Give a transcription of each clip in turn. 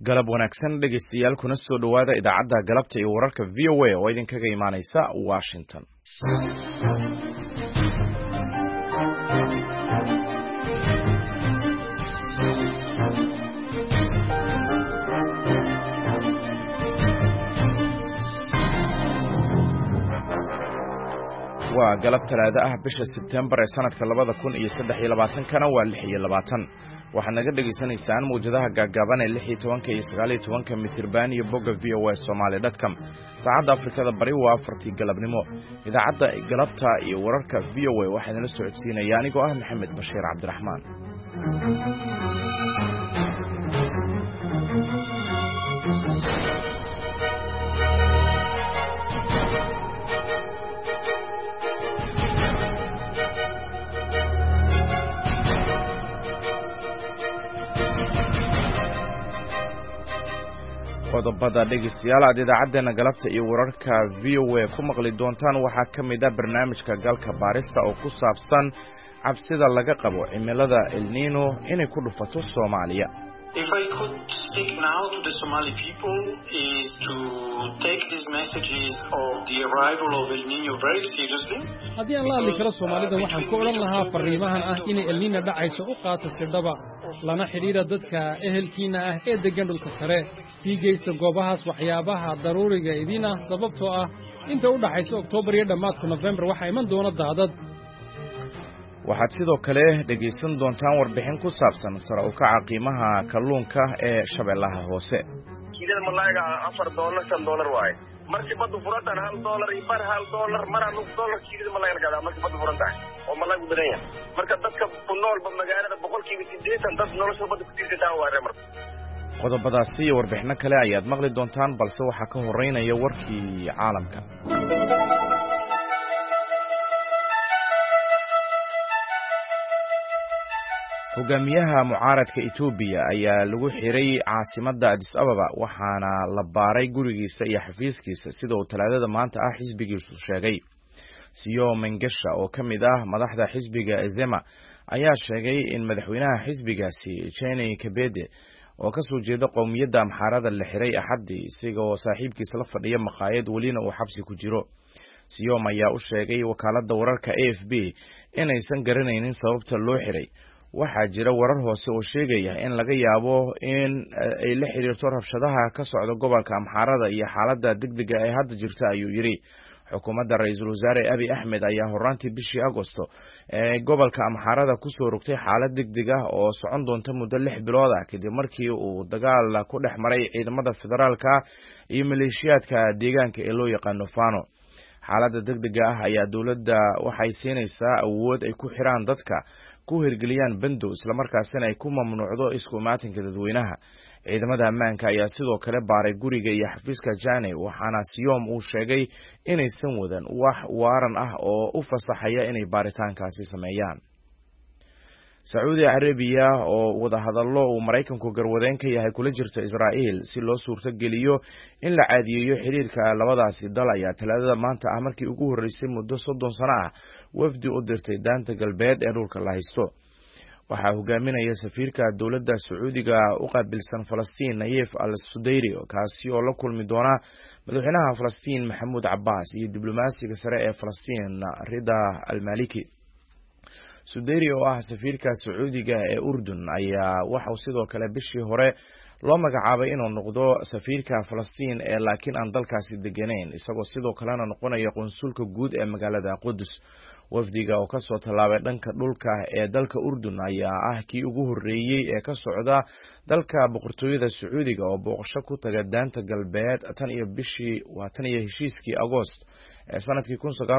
galab wanaagsan dhegeystayaal kuna soo dhawaada idaacadda galabta iyo wararka VOA oo idinkaga imaaneysa Washington. waa galab talaado ah bisha September ee sanadka 2023 waa 26 waxaad naga dhageysanaysaan muujadaha gaagaaban ee 16 iyo 19 mitirban iyo bogga voasomali.com saacadda Afrikada Bari waa 4 galabnimo idaacadda galabta iyo wararka VOA waxaan la socodsiinaya anigoo ah Maxamed Bashiir Cabdiraxmaan. qodobada dhegeystayaal aad idaacaddeena galabta iyo wararka VOA ku maqli doontaan waxaa ka mid ah barnaamijka galka baarista oo ku saabsan cabsida laga qabo cimilada El Niño inay ku dhufato Soomaaliya. If I could speak now to the Somali people is to take these messages of the arrival of El Niño very seriously. haddii aan la hadli karo Soomaalida waxaan ku odhan lahaa fariimahan ah inay El Niño dhacayso u qaato sirdaba lana xidhiidha dadka ehelkiina ah ee degan dhulka sare sii geysta goobahaas waxyaabaha daruuriga idin ah sababtoo ah inta u dhaxaysa Oktoobar iyo dhammaadka November waxaa iman doona daadad. waxaad sidoo kale dhegeysan doontaan warbixin ku saabsan sare u kaca qiimaha kalluunka ee Shabeellaha Hoose. kiilada malayga $4 $5 waaye markii badu furatan $1 iyo bar $1 mar $1 kiilada malayga gadaa markii badu furantahay oo malaygu badan yahay marka dadka ku noolba magaalada 80% dad nolosha badu ku tiirsan waa reemar. qodobadaasi iyo warbixino kale ayaad maqli doontaan balse waxaa ka horeynaya warkii caalamka. hogaamiyaha mucaaradka Ethiopia ayaa lagu xiray caasimadda Addis Ababa waxaana la baaray gurigiisa iyo xafiiskiisa sida uu talaadada maanta ah xisbigiisu sheegay. Sio Mengesha oo ka mid ah madaxda xisbiga Ezema ayaa sheegay in madaxweynaha xisbigaasi Chene Kabede oo ka soo jeeda qowmiyadda Amxaarada la xiray Axaddii isagoo saaxiibkiisa la fadhiya maqaayad welina uu xabsi ku jiro. Siom ayaa u sheegay wakaaladda wararka AFP inaysan garanaynin sababta loo xiray. waxaa jira warar hoose oo sheegaya in laga yaabo in ay la xiriirto rabshadaha ka socda gobolka Amxaarada iyo xaaladda degdega ee hadda jirta ayuu yiri. xukuumadda ra'iisul wasaare Abiy Ahmed ayaa horaantii bishii Agoosto ee gobolka Amxaarada ku soo rogtay xaalad degdeg ah oo socon doonta muddo 6 bilood ah kadib markii uu dagaal ku dhex maray ciidamada federaalka iyo maleeshiyaadka deegaanka ee loo yaqaan Fano. xaaladda degdega ah ayaa dawladda waxay siinaysaa awood ay ku xiraan dadka ku hirgeliyaan bandow isla markaasina ay ku mamnuucdo isku imaatinka dadweynaha. ciidamada ammaanka ayaa sidoo kale baaray guriga iyo xafiiska Jane waxaana Siom uu sheegay inaysan wadan wax waaran ah oo u fasaxaya inay baaritaankaasi sameeyaan. Saudi Arabia oo wada hadallo uu Mareykanku garwadeen ka yahay kula jirta Israa'iil si loo suurto geliyo in la caadiyeeyo xiriirka labadaasi dal ayaa talaadada maanta ah markii ugu horeysay muddo 30 sano ah wafdi u dirtay daanta galbeed ee dhulka la haysto. waxaa hogaaminaya safiirka dawladda Sacuudiga u qaabilsan Falastiin Nayef al-Sudayri kaasi oo la kulmi doona madaxweynaha Falastiin Mahmoud Abbas iyo diblomaasiga sare ee Falastiin Rida al-Maliki. Sudayri oo ah safiirka Sacuudiga ee Urdun ayaa waxa sidoo kale bishii hore loo magacaabay inuu noqdo safiirka Falastiin ee laakiin aan dalkaasi deganeyn isagoo sidoo kalena noqonaya qonsulka guud ee magaalada Qudus. wafdiga oo ka soo tallaabay dhanka dhulka ee dalka Urdun ayaa ah kii ugu horeeyay ee ka socda dalka boqortooyada Sacuudiga oo booqasho ku taga daanta galbeed tan iyo heshiiskii Agoost ee sanadkii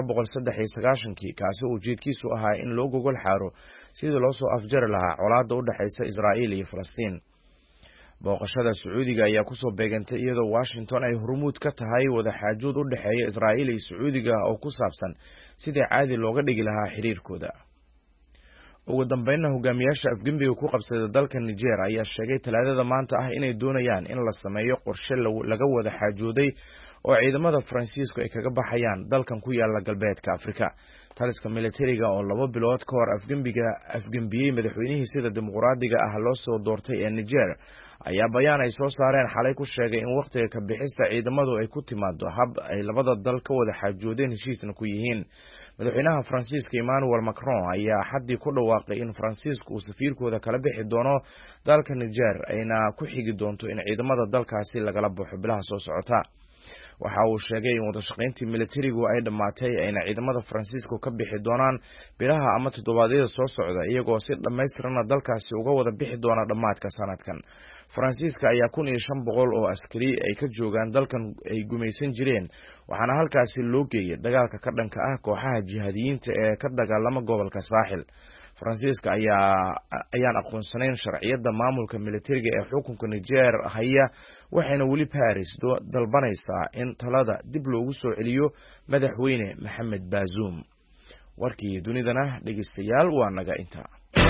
1993 kaasi oo ujeedkiisu ahaa in loo gogol xaaro sidii loo soo afjari lahaa colaadda u dhaxaysa Israa'iil iyo Falastiin. booqashada Sacuudiga ayaa ku soo beegantay iyadoo Washington ay hormuud ka tahay wada xaajood u dhaxeeya Israa'iil iyo Sacuudiga oo ku saabsan sidii caadi looga dhigi lahaa xiriirkooda. ugu dambeynna hogaamiyaasha afgembiga ku qabsada dalka Niger ayaa sheegay talaadada maanta ah inay doonayaan in la sameeyo qorshe laga wada xaajooday oo ciidamada Faransiisku ay kaga baxayaan dalkan ku yaala galbeedka Afrika. taliska militariga oo 2 bilood ka hor afgembiyay madaxweynihii sida dimuqraadiga ah loo soo doortay ee Niger ayaa bayaan ay soo saareen xalay ku sheegay in waqtiga ka bixista ciidamadu ay ku timaado hab ay labada dal ka wada xaajoodeen heshiisna ku yihiin. madaxweynaha Faransiiska Emmanuel Macron ayaa xadii ku dhawaaqay in Faransiisku uu safiirkooda kala bixi doono dalka Niger ayna ku xigi doonto in ciidamada dalkaasi lagala baxo bilaha soo socota. waxa uu sheegay in wada shaqayntii militarigu ay dhamaatay ayna ciidamada Faransiisku ka bixi doonaan bilaha ama toddobaadyada soo socda iyagoo si dhameystiran dalkaasi uga wada bixi doona dhamaadka sanadkan. Faransiiska ayaa 1500 oo askari ay ka joogaan dalkan ay gumaysan jireen waxaana halkaasi loo geeyay dagaalka ka dhanka ah kooxaha jihadiyiinta ee ka dagaalama gobolka Saaxil. Faransiiska ayaan aqoonsanayn sharciyada maamulka militariga ee xukunka Niger haya waxayna wali Paris dalbanaysaa in talada dib loogu soo celiyo madaxweyne Maxamed Bazoum. warkii dunidana dhageystayaal waa naga inta.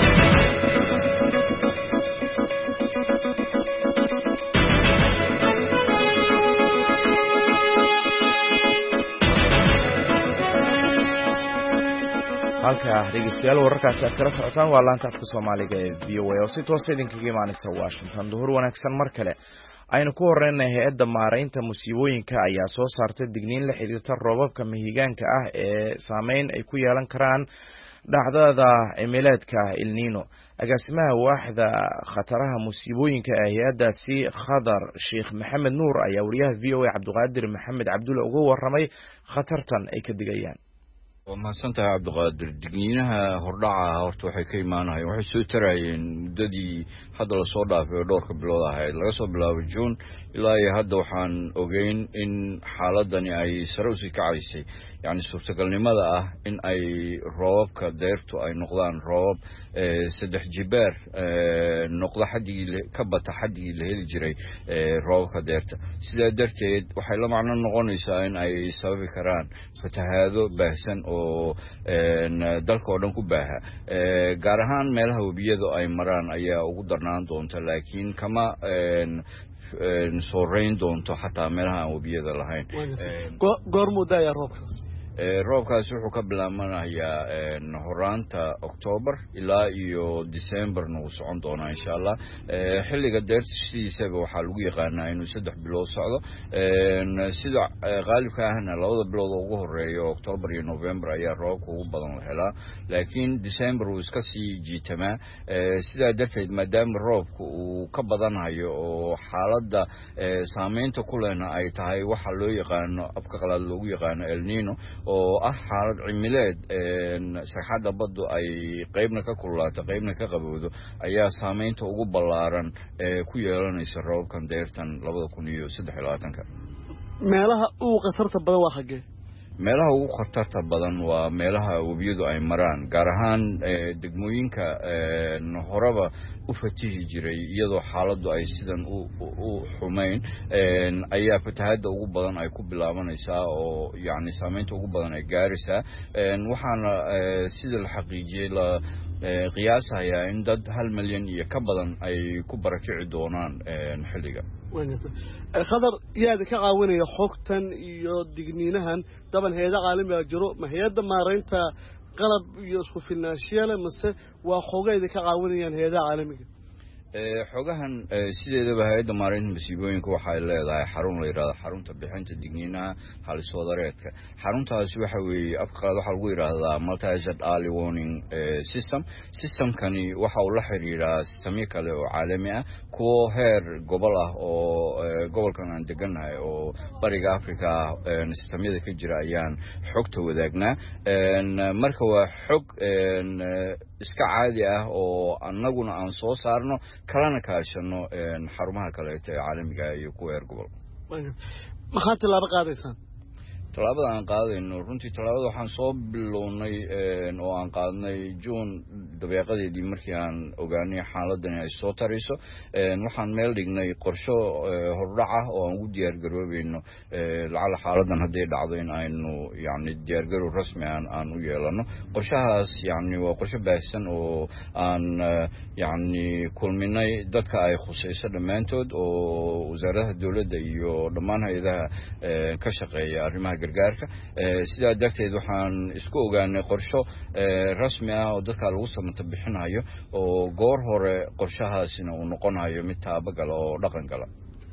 halka dhageystayaal wararkaasi aad kala socotaan waa laanta afka Soomaaliga ee VOA oo si toos ah idinkaga imaanaysa Washington. duhur wanaagsan mar kale aynu ku horeynay hay'adda maareynta musiibooyinka ayaa soo saartay digniin la xiriirta roobabka mahigaanka ah ee saameyn ay ku yeelan karaan dhacdada cimilaadka El Niño. agaasimaha waaxda khataraha musiibooyinka ee hay'addaasi Khadar Sheikh Maxamed Nuur ayaa wariyaha VOA Cabduqaadir Maxamed Cabdulle uga warramay khatartan ay ka digayaan. ومحسنتها عبد القادر دقنينها هردعها هرت waxay ka imaanayeen waxay soo tarayeen mudadii hadda la soo dhaafay dhowrka bilood ahayd laga soo bilaabo June ilaa iyo hadda waxaan ogeyn in xaaladani ay sare u sii kacaysay yani suurtagalnimada ah in ay roobabka deertu ay noqdaan roobab saddex jibaar noqdo xadii ka bata xadii la heli jiray roobabka deerta sida darteed waxay la macno noqonaysaa in ay sababi karaan fatahaado baahsan oo dalka oo dhan ku baaha gaar ahaan meelaha wabiyada ay maraan ayaa ugu darnaan doonta laakiin kama soo reyn doonto xataa meelaha aan wabiyada lahayn goormuu daaya roobkaas roobkaas wuxuu ka bilaabanayaa horaanta October ilaa iyo December uu socon doona insha Allah xilliga deertiisaba waxa lagu yaqaanaa inuu 3 bilood socdo sida qaalibka ahna labada bilood ugu horeeyo October iyo November ayaa roobku ugu badan la helaa laakiin December uu iska sii jiitama sida darteed maadaama roobku uu ka badanayo oo xaaladda saameynta kulena ay tahay waxa loo yaqaano afka qalaad loogu yaqaano El Niño oo ah xaalad cimileed saxada baddu ay qaybna ka kululaato qaybna ka qabowdo ayaa saameynta ugu ballaaran ku yeelanaysa roobkan deertan 2023 meelaha ugu khatarta badan waa xagee meelaha ugu khatarta badan waa meelaha wabiyadu ay maraan gaar ahaan degmooyinka horaba u fatihi jiray iyadoo xaaladdu ay sidan u xumeyn ayaa fatahaada ugu badan ay ku bilaabanaysaa oo yani saameynta ugu badan ay gaaraysaa waxaana sida la xaqiijiyay la qiyaasayaa in dad 1 milyan iyo ka badan ay ku barakici doonaan xilliga Khadar yaada ka caawinaya xogtan iyo digniinahan daban hay'ada caalamiga jiro ma hay'ada maareynta qalab iyo isku filnaanshiyaha mise waa xogeeda ka caawinayaan hay'adaha caalamiga xogahan sideedaba hay'adda maareynta musiibooyinka waxay leedahay xarun la yiraahdo xarunta bixinta digniinaha halis wadareedka xaruntaasi waxa weeye afqaad waxa lagu yiraahdaa multi-agent early warning systemkani waxa uu la xiriiraa sistamyo kale oo caalami ah kuwa heer gobol ah oo gobolkan aan deganahay oo bariga Afrika sistamyada ka jira ayaan xogta wadaagnaa marka waa xog iska caadi ah oo annaguna aan soo saarno kalana kaashano xarumaha kale ee caalamiga iyo kuwa heer gobol maxaa tilaabo qaadaysaan tallaabada aan qaadayno runtii tallaabada waxaan soo bilownay oo aan qaadnay June dabeeqadeedii markii aan ogaanay xaaladdan ay soo tarayso waxaan meel dhignay qorsho hordhac ah oo aan ugu diyaar garoobayno lacala xaaladdan hadday dhacdo in aynu yani diyaar garow rasmi aan u yeelano qorshahaas yani waa qorshe baahsan oo aan yani kulminay dadka ay khusayso dhammaantood oo wasaaradaha dowladda iyo dhammaan hay'adaha ka shaqeeya arrimaha gargaarka sidaa darteed waxaan isku ogaanay qorsho rasmi ah oo dadka lagu samata bixinayo oo goor hore qorshahaasina uu noqonayo mid taabagala oo dhaqan gala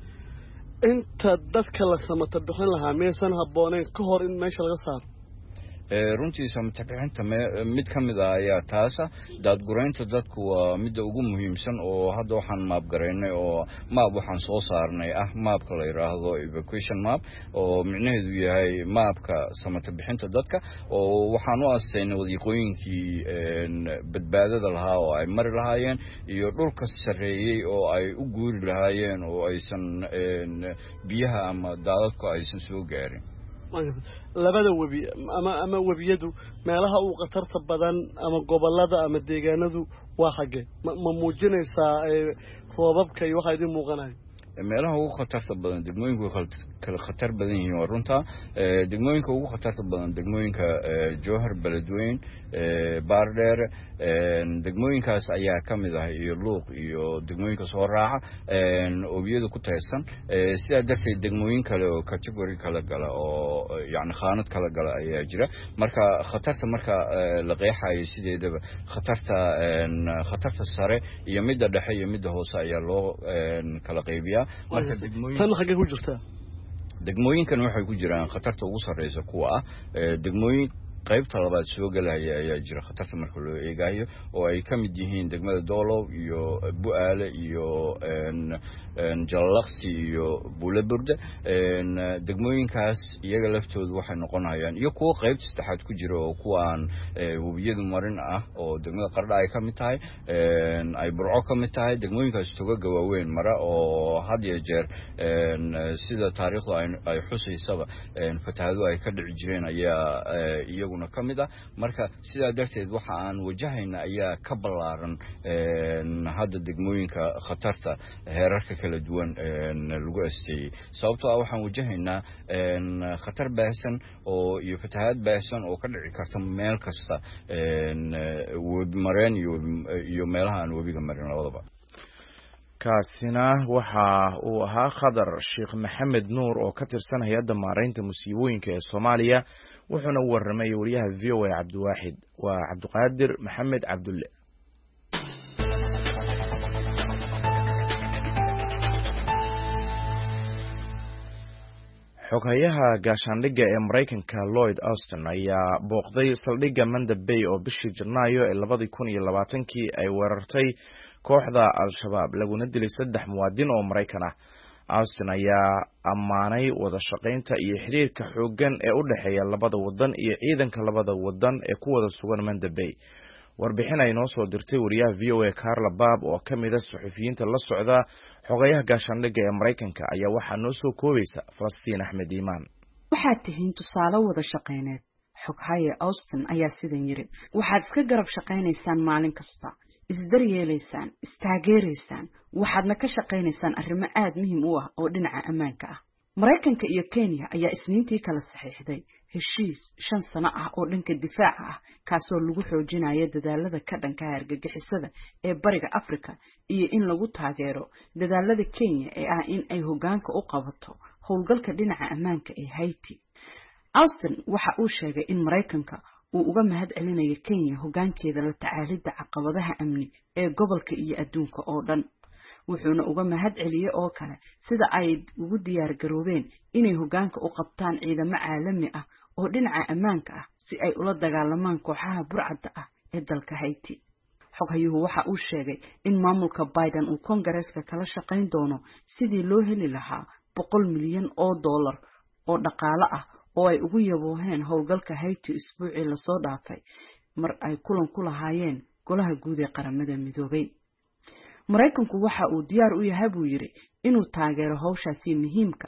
inta dadka la samata bixin lahaa miyaysan habbooneyn ka hor in meesha laga saaro runtii samata bixinta mid ka mid ah ayaa taasa daadguraynta dadku waa midda ugu muhiimsan oo hadda waxaan maabgaraynay oo maab waxaan soo saarnay maabka la yiraahdo evacuation map oo micnaheedu yahay maabka samata bixinta dadka oo waxaan u asteynay wadiiqooyinkii badbaadada lahaa oo ay mari lahaayeen iyo dhulka sareeyay oo ay u guuri lahaayeen oo aysan biyaha ama daadadku aysan soo gaarin labada webi ama webiyadu meelaha uu khatarta badan ama gobolada ama deegaanadu waa xagee ma muujinaysaa roobabka iyo waxa idin muuqanayo meelaha ugu khatarta badan degmooyinku kala khatar badan yihiin waa runta degmooyinka ugu khatarta badan degmooyinka Jowhar Beledweyne Baardheer degmooyinkaas ayaa ka mid ah iyo Luuq iyo degmooyinka soo raaca obiyada ku taysan sidaa darteed degmooyin kale oo category kala gala oo yani khaanad kala gala ayaa jira marka khatarta marka la qeexayo sideedaba khatarta sare iyo midda dhexe iyo midda hoose ayaa loo kala qaybiyaa marka tan xagee ku jirta degmooyinkan waxay ku jiraan khatarta ugu sareysa kuwa ah degmooyin qaybta labaad soo galaya ayaa jira khatarta marka loo eegayo oo ay ka mid yihiin degmada Doolow iyo Bu'aale iyo Jallaqsi iyo Buulaburde degmooyinkaas iyaga laftoodu waxay noqonayaan iyo kuwa qaybta saddexaad ku jira oo kuwaan wabiyadu marin ah oo degmada Qardha ay ka mid tahay ay Burco ka mid tahay degmooyinkaas toga waaweyn mara oo had iyo jeer sida taariikhdu ay xusaysaba fatahaadu ay ka dhici jireen ayaa iyaguna ka mid ah marka sidaa darteed waxa aan wajahayna ayaa ka ballaaran hadda degmooyinka khatarta heerarka kala duwan lagu asteeyay sababtoo ah waxaan wajahaynaa khatar baahsan oo iyo fatahaad baahsan oo ka dhici karta meel kasta webi mareen iyo meelaha aan webiga marin labadaba kaasina waxa uu ahaa Khadar Sheekh Maxamed Nuur oo ka tirsan hay'adda maareynta musiibooyinka ee Soomaaliya wuxuuna warramay wariyaha VOA Cabdiwaaxid waa Cabdiqaadir Maxamed Cabdulle xoghayaha gaashaandhigga ee Mareykanka Lloyd Austin ayaa booqday saldhigga Manda Bay oo bishii Janaayo ee 2020 ay weerartay kooxda Al-Shabaab laguna dilay 3 muwaadin oo Mareykan ah Austin ayaa ammaanay wada shaqaynta iyo xiriirka xooggan ee u dhaxeeya labada wadan iyo ciidanka labada wadan ee ku wada sugan Manda Bay warbixin ay noo soo dirtay wariyaha VOA Carla Baab oo ka mid ah suxufiyiinta la socda xogayaha gaashaandhigga ee Mareykanka ayaa waxaa noo soo koobaysa Falastiin Axmed Iimaan waxaad tihiin tusaale wada shaqayneed xoghaye Austin ayaa sidan yiri waxaad iska garab shaqaynaysaan maalin kasta isdaryeelaysaan istaageeraysaan waxaadna ka shaqaynaysaan arrimo aad muhiim u ah oo dhinaca ammaanka ah Mareykanka iyo Kenya ayaa isniintii kala saxiixday heshiis 5 sano ah oo dhanka difaaca ah kaasoo lagu xoojinayo dadaalada ka dhanka argagixisada ee bariga Afrika iyo in lagu taageero dadaalada Kenya ee ah in ay hoggaanka u qabato howlgalka dhinaca ammaanka ee Haiti Austin waxa uu sheegay in Mareykanka uu uga mahad celinayo Kenya hoggaankeeda la tacaalida caqabadaha amni ee gobolka iyo adduunka oo dhan wuxuuna uga mahad celiyay oo kale sida ay ugu diyaar garoobeen inay hoggaanka u qabtaan ciidamo caalami ah oo dhinaca ammaanka ah si ay ula dagaalamaan kooxaha burcadda ah ee dalka Haiti xoghayuhu waxa uu sheegay in maamulka Biden uu Kongareeska kala shaqayn doono sidii loo heli lahaa $100 milyan oo dhaqaale ah oo ay ugu yabooheen howlgalka Haiti isbuucii la soo dhaafay mar ay kulan ku lahaayeen golaha guud ee qaramada midoobay Mareykanku waxa uu diyaar u yahay buu yiri inuu taageero hawshaasi muhiimka ah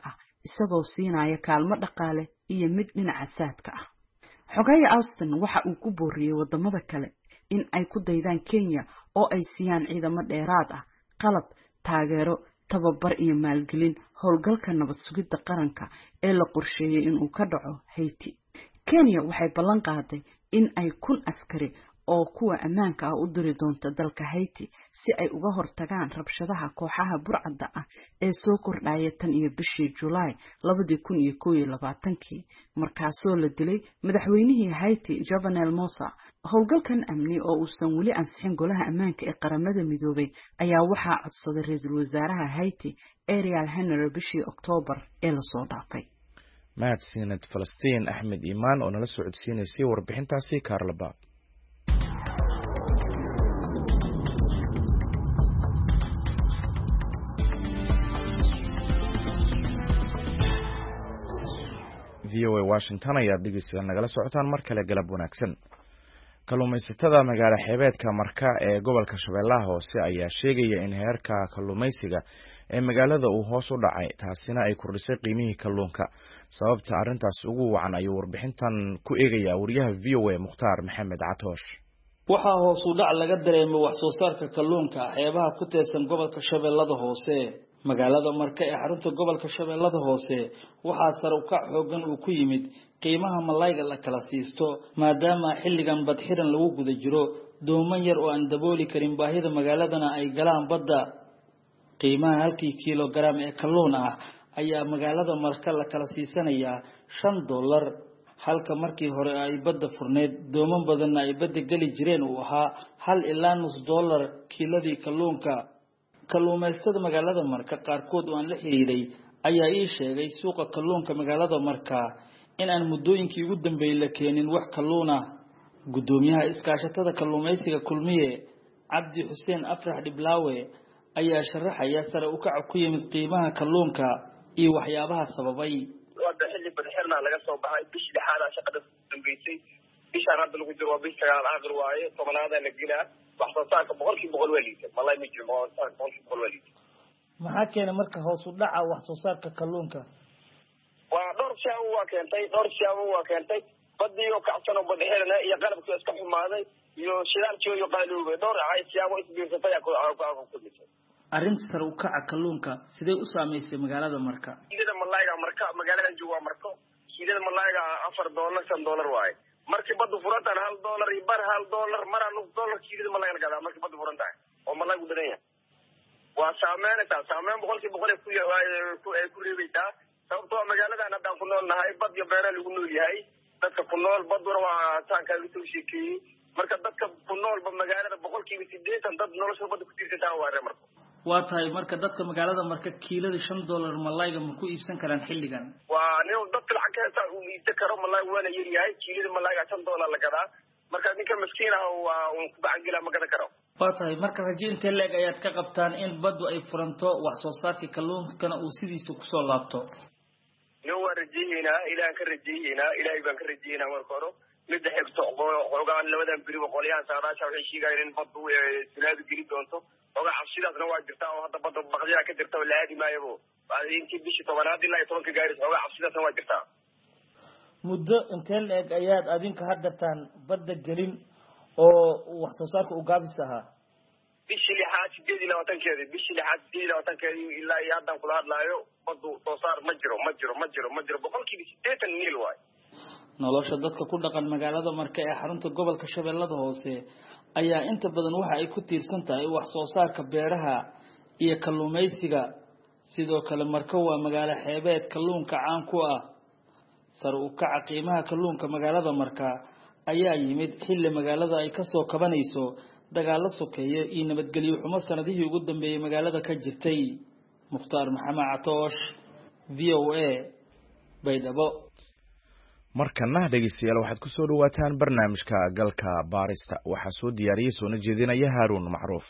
isagoo siinaya kaalmo dhaqaale iyo mid dhinaca saadka ah. Xogaye Austin waxa uu ku booriyay wadamada kale in ay ku daydaan Kenya oo ay siiyaan ciidamo dheeraad ah, qalab, taageero, tababar iyo maalgelin howlgalka nabad sugidda qaranka ee la qorsheeyay in uu ka dhaco Haiti. Kenya waxay ballan qaaday in ay 1,000 askari oo kuwa ammaanka ah u diri doonto dalka Haiti si ay uga hortagaan rabshadaha kooxaha burcadda ah ee soo kordhaya tan iyo bishii July 2021 markaasoo la dilay madaxweynihii Haiti Jovenel Moïse. Howlgalkan amni oo uusan weli ansixin golaha ammaanka ee qaramada midoobay ayaa waxaa codsaday ra'iisul wasaaraha Haiti Ariel Henry bishii October ee la soo dhaafay. mahadsanid Falastiin Axmed Iimaan oo nala soo codsiinaysay warbixintaasi Karlaba. VOA Washington ayaa dhegeysiga nagala socotaan mar kale galab wanaagsan. Kalluumaysatada magaala xeebeedka Marka ee gobolka Shabeellaha Hoose ayaa sheegaya in heerka kalluumaysiga ee magaalada uu hoos u dhacay, taasina ay kordhisay qiimihii kalluunka. Sababta arrintaas ugu wacan ayuu warbixintan ku eegayaa wariyaha VOA Mukhtaar Maxamed Catoosh. waxaa hoos u dhac laga dareemay wax soo saarka kalluunka xeebaha ku teedsan gobolka Shabeellaha Hoose. magaalada Marka ee xarunta gobolka Shabeellaha Hoose waxaa sare u kac xoogan uu ku yimid qiimaha malayga la kala siisto maadaama xilligan badxiran lagu guda jiro dooman yar oo aan dabooli karin baahida magaaladana ay galaan badda. qiimaha halkii kilogram ee kalluun ah ayaa magaalada Marka la kala siisanaya $5 halka markii hore ay badda furneed dooman badan ay badda gali jireen uu ahaa $1 ilaa $0.5 kiiladii kalluunka. kalluumaystada magaalada Marka qaarkood oo aan la xiriiray ayaa ii sheegay suuqa kalluunka magaalada Marka in aan muddooyinkii ugu dambeeyay la keenin wax kalluun ah. gudoomiyaha iskaashatada kalluumaysiga Kulmiye Cabdi Xuseen Afrax Dhiblaawe ayaa sharaxaya sare u kac ku yimid qiimaha kalluunka iyo waxyaabaha sababay. wada xilli badxirna laga soo baxay bishii dhaxaada shaqada dambeysay bishaan hadda lagu jiro waa bisha aakhir waaye tobanaad la gilaa wax soo saarka 100% waliisa malay ma jiro 100% waliisa. maxaa keenay marka hoos u dhaca wax soo saarka kalluunka? waa dhowr shay waa keentay badiyo kacsan oo badxirna iyo qalabka iska xumaaday iyo shidaalkii iyo qaaluubay dhowr siyaabo isbiirsatay ku dhintay. arrinta sare u kaca kalluunka sidee u saameysay magaalada Marka? kiilada malayga Marka magaalada jooga Marka kiilada malayga $4 $5 waaye markii badu furatan $1 iyo bar $1 mar $1 kiilada malayga gadaa markii badu furantahay oo malaygu dareenya waa saameyn boqolkiiba ku reebaytaa sababtoo magaalada hadda ku noolnahay bad iyo beero lagu nool yahay dadka ku nool baduna waa taanka lagu soo sheekiyay marka dadka ku noolba magaalada boqolkiiba 80 dad nolosha bad ku tiirsan waa Marka. waa tahay marka dadka magaalada Marka kiilada $5 malayga ma ku iibsan karaan xilligan? waa nin dadka lacag ka uu iibsan karo malay waana yar yahay kiilada malayga $5 la gadaa marka ninka miskiin ah waa uu ku bacangila ma gadan karo. waa tahay marka rajiinta leeg ayaad ka qabtaan in baddu ay furanto wax soo saarka kalluunkana uu sidiisa ku soo laabto? waa rajeeyna ilaahay ka rajeeyna ilaahay baan ka rajeeyna marka hore mid xigto xogaan labadan biri boqoliyaan saadaasha waxay sheegayeen in baddu sinaadu geli doonto oga cabsidaasna waa jirtaa oo hadda badda baqdiya ka jirta oo la aadi maayo intii bishii 10aad ilaa 10 gaaris oga cabsidaasna waa jirtaa. muddo intee leeg ayaad adinka haddataan badda gelin oo wax soo saarka u gaabis ahaa? bishii 6 ilaa iyo hadda kula hadlaayo baddu soo saar ma jiro boqolkiiba 80 niil waay. nolosha dadka ku dhaqan magaalada Marka ee xarunta gobolka Shabeellaha Hoose ayaa inta badan waxa ay ku tiirsan tahay wax soo saarka beeraha iyo kalluumaysiga. sidoo kale Marka waa magaalo xeebeed kalluunka caan ku ah. sare u kaca qiimaha kalluunka magaalada Marka ayaa yimid xilli magaalada ay ka soo kabanayso dagaal sokeeye iyo nabadgelyo xumo sanadihii ugu dambeeyay magaalada ka jirtay. Mukhtaar Maxamed Catoosh, VOA, Baydhabo. markana dhegeystayaal waxaad ku soo dhawaataan barnaamijka galka baarista waxaa soo diyaariyay soo jeedinaya Haaruun Macruuf.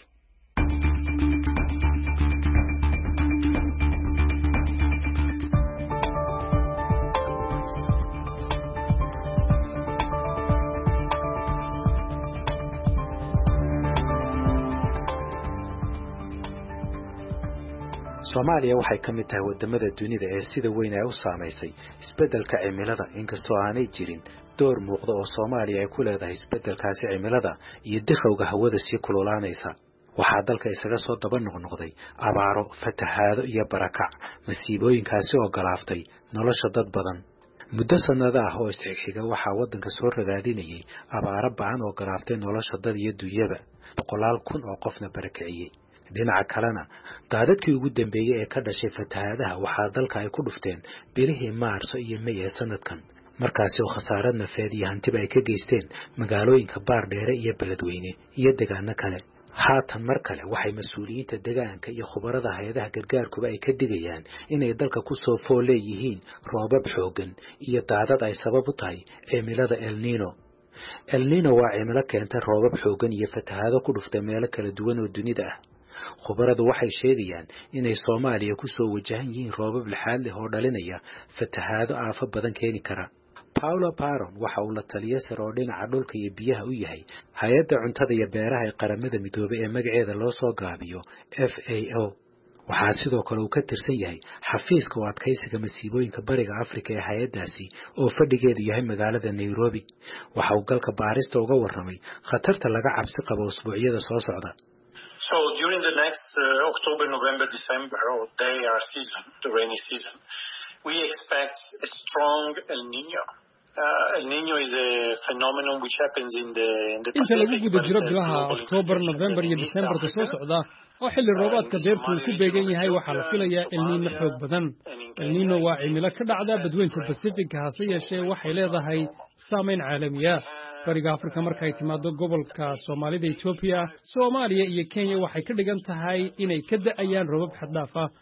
Soomaaliya waxay ka mid tahay wadamada dunida ee sida weyn ay u saameysay isbeddelka cimilada inkastoo aanay jirin door muuqda oo Soomaaliya ay ku leedahay isbeddelkaasi cimilada iyo dikhowga hawada sii kululaanaysa. waxaa dalka isaga soo daba noqnoqday abaaro, fatahaado iyo barakac, masiibooyinkaasi oo galaaftay nolosha dad badan. muddo sanado ah oo isxigxiga waxaa waddanka soo ragaadinayay abaaro ba'an oo galaaftay nolosha dad iyo dunyaba, 100,000 kun oo qofna barakiciyey. dhinaca kalena daadadkii ugu dambeeyey ee ka dhashay fatahaadaha waxaa dalka ay ku dhufteen bilihii Maarso iyo May ee sanadkan, markaasi oo khasaarad nafeed iyo hantiba ay ka geysteen magaalooyinka Baardheere iyo Beledweyne iyo deegaano kale. haatan mar kale waxay mas'uuliyiinta deegaanka iyo khubarada hay'adaha gargaarkuba ay ka digayaan inay dalka ku soo fool leeyihiin roobab xooggan iyo daadad ay sabab u tahay cimilada El Niño. El Niño waa cimilo keenta roobab xooggan iyo fatahaado ku dhufta meelo kala duwan oo dunida ah. khubaradu waxay sheegayaan inay Soomaaliya ku soo wajahan yihiin roobab lixaad leh oo dhalinaya fatahaado aafo badan keeni kara. Paulo Paron waxa uu la taliye sare oo dhinaca dhulka iyo biyaha u yahay hay'adda cuntada iyo beeraha ee qaramada midoobay ee magaceeda loo soo gaabiyo FAO. waxaa sidoo kale uu ka tirsan yahay xafiiska u adkaysiga masiibooyinka bariga Afrika ee hay'addaasi oo fadhigeedu yahay magaalada Nairobi. waxa uu galka baarista uga warramay khatarta laga cabsi qabo usbuucyada soo socda. So during the next October, November, December, or their season, the rainy season, we expect a strong El Niño. El Niño is a phenomenon which happens in the inta lagu guda jiro bilaha October, November iyo December soo socda oo xilli roobaadka deerku ku beegan yahay waxaa la filayaa El Niño xoog badan. El Niño waa cimilo ka dhacda badweynta Pacific hase yeeshee waxay leedahay saameyn caalami ah. bariga Afrika marka ay timaado gobolka Soomaalida, Ethiopia, Soomaaliya iyo Kenya waxay ka dhigan tahay inay ka da'ayaan roobab xad dhaaf ah.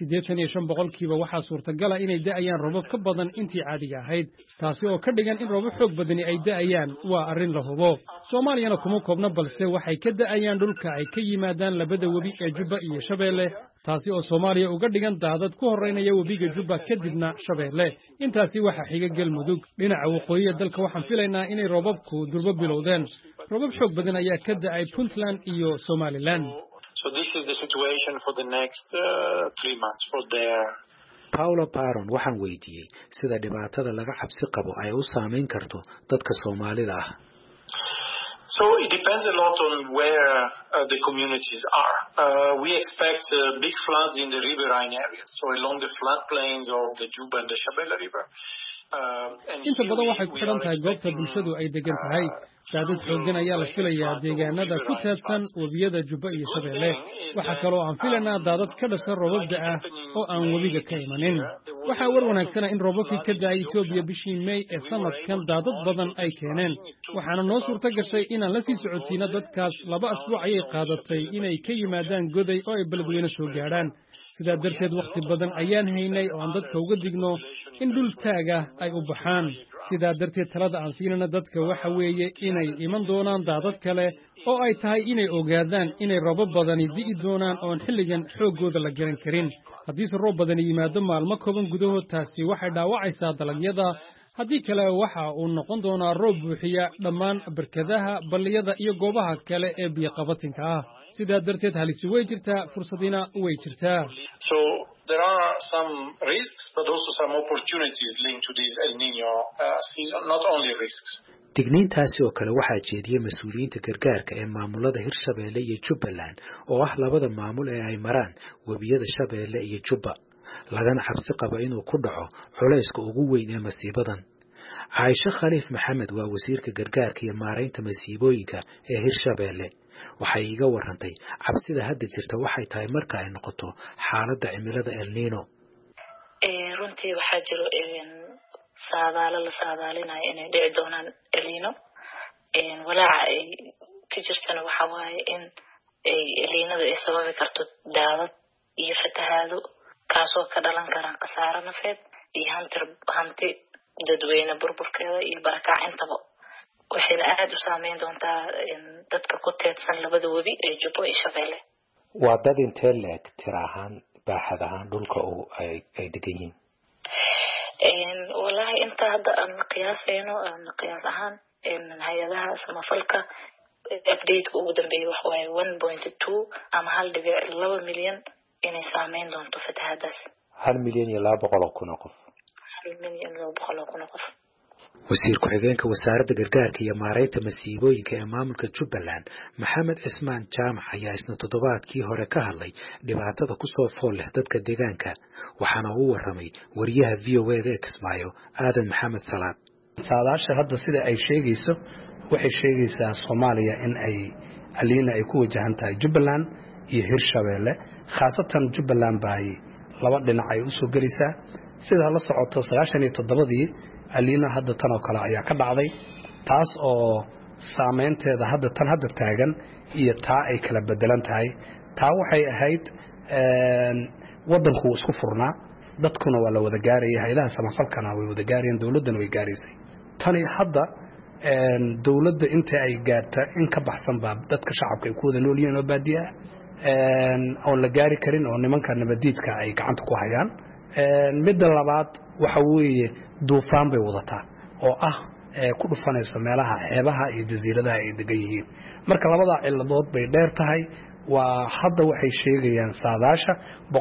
85% waxaa suurtagal ah inay da'ayaan roobab ka badan intii caadiga ahayd, taasi oo ka dhigan in roobab xoog badani ay da'ayaan. waa arrin la hubo. Soomaaliyana kuma koobna balse waxay ka da'ayaan dhulka ay ka yimaadaan labada webi ee Jubba iyo Shabeelle, taasi oo Soomaaliya uga dhigan daadad ku horeynaya webiga Jubba kadibna Shabeelle. intaasi waxa xiga Galmudug. dhinaca waqooyiga dalka waxaan filaynaa inay roobabku durba bilowdeen. roobab xoog badan ayaa ka da'ay Puntland iyo Somaliland. So this is the situation for the next 3 months for their. Paulo Paron waxaan weydiiyey sida dhibaatada laga cabsi qabo ay u saameyn karto dadka Soomaalida ah. So it depends a lot on where the communities are. We expect big floods in the riverine areas, so along the floodplains of the Juba and the Shabelle River. inta badan waxay ku xidhan tahay goobta bulshadu ay degan tahay. daadad xooggan ayaa la filayaa deegaanada ku teedsan webiyada Jubba iyo Shabeelle. waxaa kaloo aan filaynaa daadad ka dhasha roobab da'a oo aan webiga ka imanin. waxaa war wanaagsan in roobabkii ka da'ay Itoobiya bishii May ee sanadkan daadad badan ay keeneen. waxaana noo suurta gashay inaan la sii socodsiino dadkaas 2 asbuuc ayay qaadatay inay ka yimaadaan Goday oo ay Beledweyne soo gaadhaan. sidaa darteed waqti badan ayaan haynay oo aan dadka uga digno in dhul taaga ay u baxaan. sidaa darteed talada aan siinana dadka waxa weeye inay iman doonaan daadad kale oo ay tahay inay ogaadaan inay roobab badani di'i doonaan oon xilligan xooggooda la garan karin. haddiise roob badani yimaado maalmo kooban gudahood, taasi waxay dhaawacaysaa dalagyada. haddii kale waxa uu noqon doonaa roob buuxiya dhammaan barkadaha, balliyada iyo goobaha kale ee biyo-qabatinka ah. sidaa darteed halisi way jirtaa, fursadina way jirtaa. So there are some risks but also some opportunities linked to this El Niño season, not only risks. digniintaasi oo kale waxaa jeediyey mas'uuliyiinta gargaarka ee maamulada Hirshabeelle iyo Jubbaland oo ah labada maamul ee ay maraan webiyada Shabeelle iyo Jubba, lagana cabsi qabo inuu ku dhaco culayska ugu weyn ee masiibadan. Aisha Khaliif Maxamed waa wasiirka gargaarka iyo maareynta masiibooyinka ee Hirshabeelle. waxay iga warantay cabsida hadda jirta waxay tahay marka ay noqoto xaaladda cimilada El Niño. runtii waxaa jiro saadaalo la saadaalinayo inay dhici doonaan El Niño. walaaca ay ka jirtana waxa waaye in El Niñadu ay sababi karto daadad iyo fatahaado, kaasoo ka dhalan karaan khasaaro nafeed iyo hanti dadweyne burburkeeda iyo barakac intaba. waxayna aad u saameyn doontaa dadka ku teedsan labada webi ee Jubba iyo Shabeelle. waa dad intee leeg tir ahaan baaxad ahaan dhulka ay degan yihiin? wallaahi inta hadda aan qiyaas ahaan hay-adaha samafalka update ugu dambeeyay waxa waaye 1.2 ama 1.2 milyan inay saameyn doonto fatahaadaas. 1,200,000 qof. 1,200,000 qof. wasiir ku-xigeenka wasaaradda gargaarka iyo maaraynta masiibooyinka ee maamulka Jubbaland Maxamed Cismaan Jaamac ayaa isna toddobaadkii hore ka hadlay dhibaatada ku soo fool leh dadka deegaanka waxaana uu waramay wariyaha VOA Kismaayo Aadan Maxamed Salaad. saadaasha hadda sida ay sheegayso waxay sheegaysaa Soomaaliya in ay aliina ay ku wajahan tahay Jubbaland iyo Hirshabeelle khaasatan Jubbaland bay laba dhinac ay u soo galaysaa sida la socoto 97 aliina hadda tan oo kale ayaa ka dhacday taas oo saameynteeda hadda taagan iyo taa ay kala bedelan tahay taa waxay ahayd wadanku isku furnaa dadkuna waa la wada gaarayay hay'adaha samafalkana way wada gaarayeen dawladana way gaaraysay tani hadda dawladda inta ay gaarta in ka baxsan baa dadka shacabka ay ku wada nool yihiin oo baadiya oo la gaari karin oo nimanka nabadiidka ay gacanta ku hayaan midda labaad waxa weeye duufaan bay wadataa oo ah ku dhufanaysa meelaha xeebaha iyo jasiiradaha ay degan yihiin marka labada ciladood bay dheer tahay waa hadda waxay sheegayaan saadaasha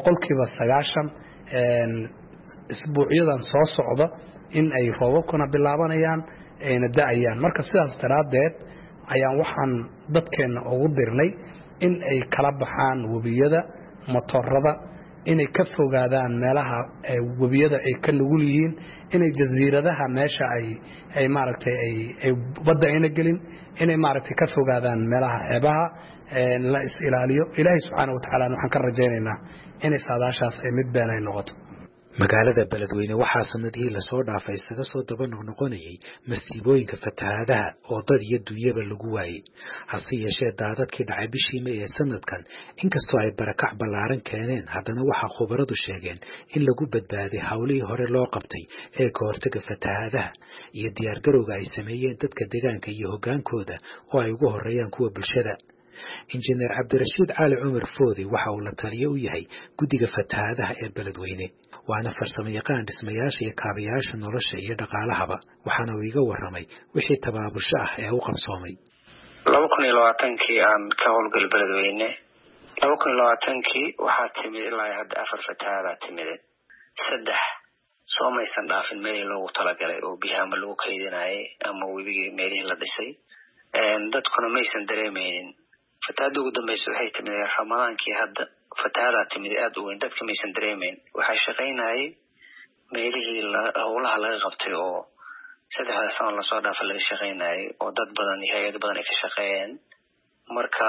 90% isbuucyadan soo socda in ay roobabkuna bilaabanayaan ayna da'ayaan marka sidaas daraadeed ayaan waxaan dadkeena ugu dirnay in ay kala baxaan wabiyada motorada inay ka fogaadaan meelaha wabiyada ay ka nugul yihiin inay jasiiradaha meesha ay maaragtay ay badda ayna gelin inay maaragtay ka fogaadaan meelaha xeebaha la is ilaaliyo ilaahay subxaanahu wa ta'aala waxaan ka rajaynaynaa inay saadaashaas ay mid been ay noqoto. magaalada beledweyne waxaa sanadihii la soo dhaafay isaga soo daba noqonayay masiibooyinka fatahaadaha oo dad iyo dunyaba lagu waayay hase yeeshee daadadkii dhacay bishii May ee sanadkan inkastoo ay barakac ballaaran keeneen haddana waxaa khubaradu sheegeen in lagu badbaaday hawlihii hore loo qabtay ee ka hortaga fatahaadaha iyo diyaargarowga ay sameeyeen dadka deegaanka iyo hoggaankooda oo ay ugu horeeyaan kuwa bulshada. injineer Cabdirashiid Cali Cumar Foodi waxa uu la taliye u yahay guddiga fatahaadaha ee beledweyne waana farsamo yaqaan dhismayaasha iyo kaabayaasha nolosha iyo dhaqaalahaba waxaana uu iga waramay wixii tabaabusho ah ee u qabsoomay 2020kii aan ka howlgal beledweyne 2020kii waxaa timid ilaa hadda 4 fatahaada timid 3 soo maysan dhaafin meel loogu talagalay oo biyaha ma lagu kaydinayay ama webigii meelihii la dhisay dadkuna maysan dareemaynin fatahaada ugu dambaysa waxay timid Ramadaankii hadda fatahaada timid aad u weyn dadka maysan dareemeyn waxa shaqeynayay meelihii howlaha laga qabtay oo 3 sano la soo dhaafay laga shaqeynayay oo dad badan iyo hay'ado badan ay ka shaqeeyeen marka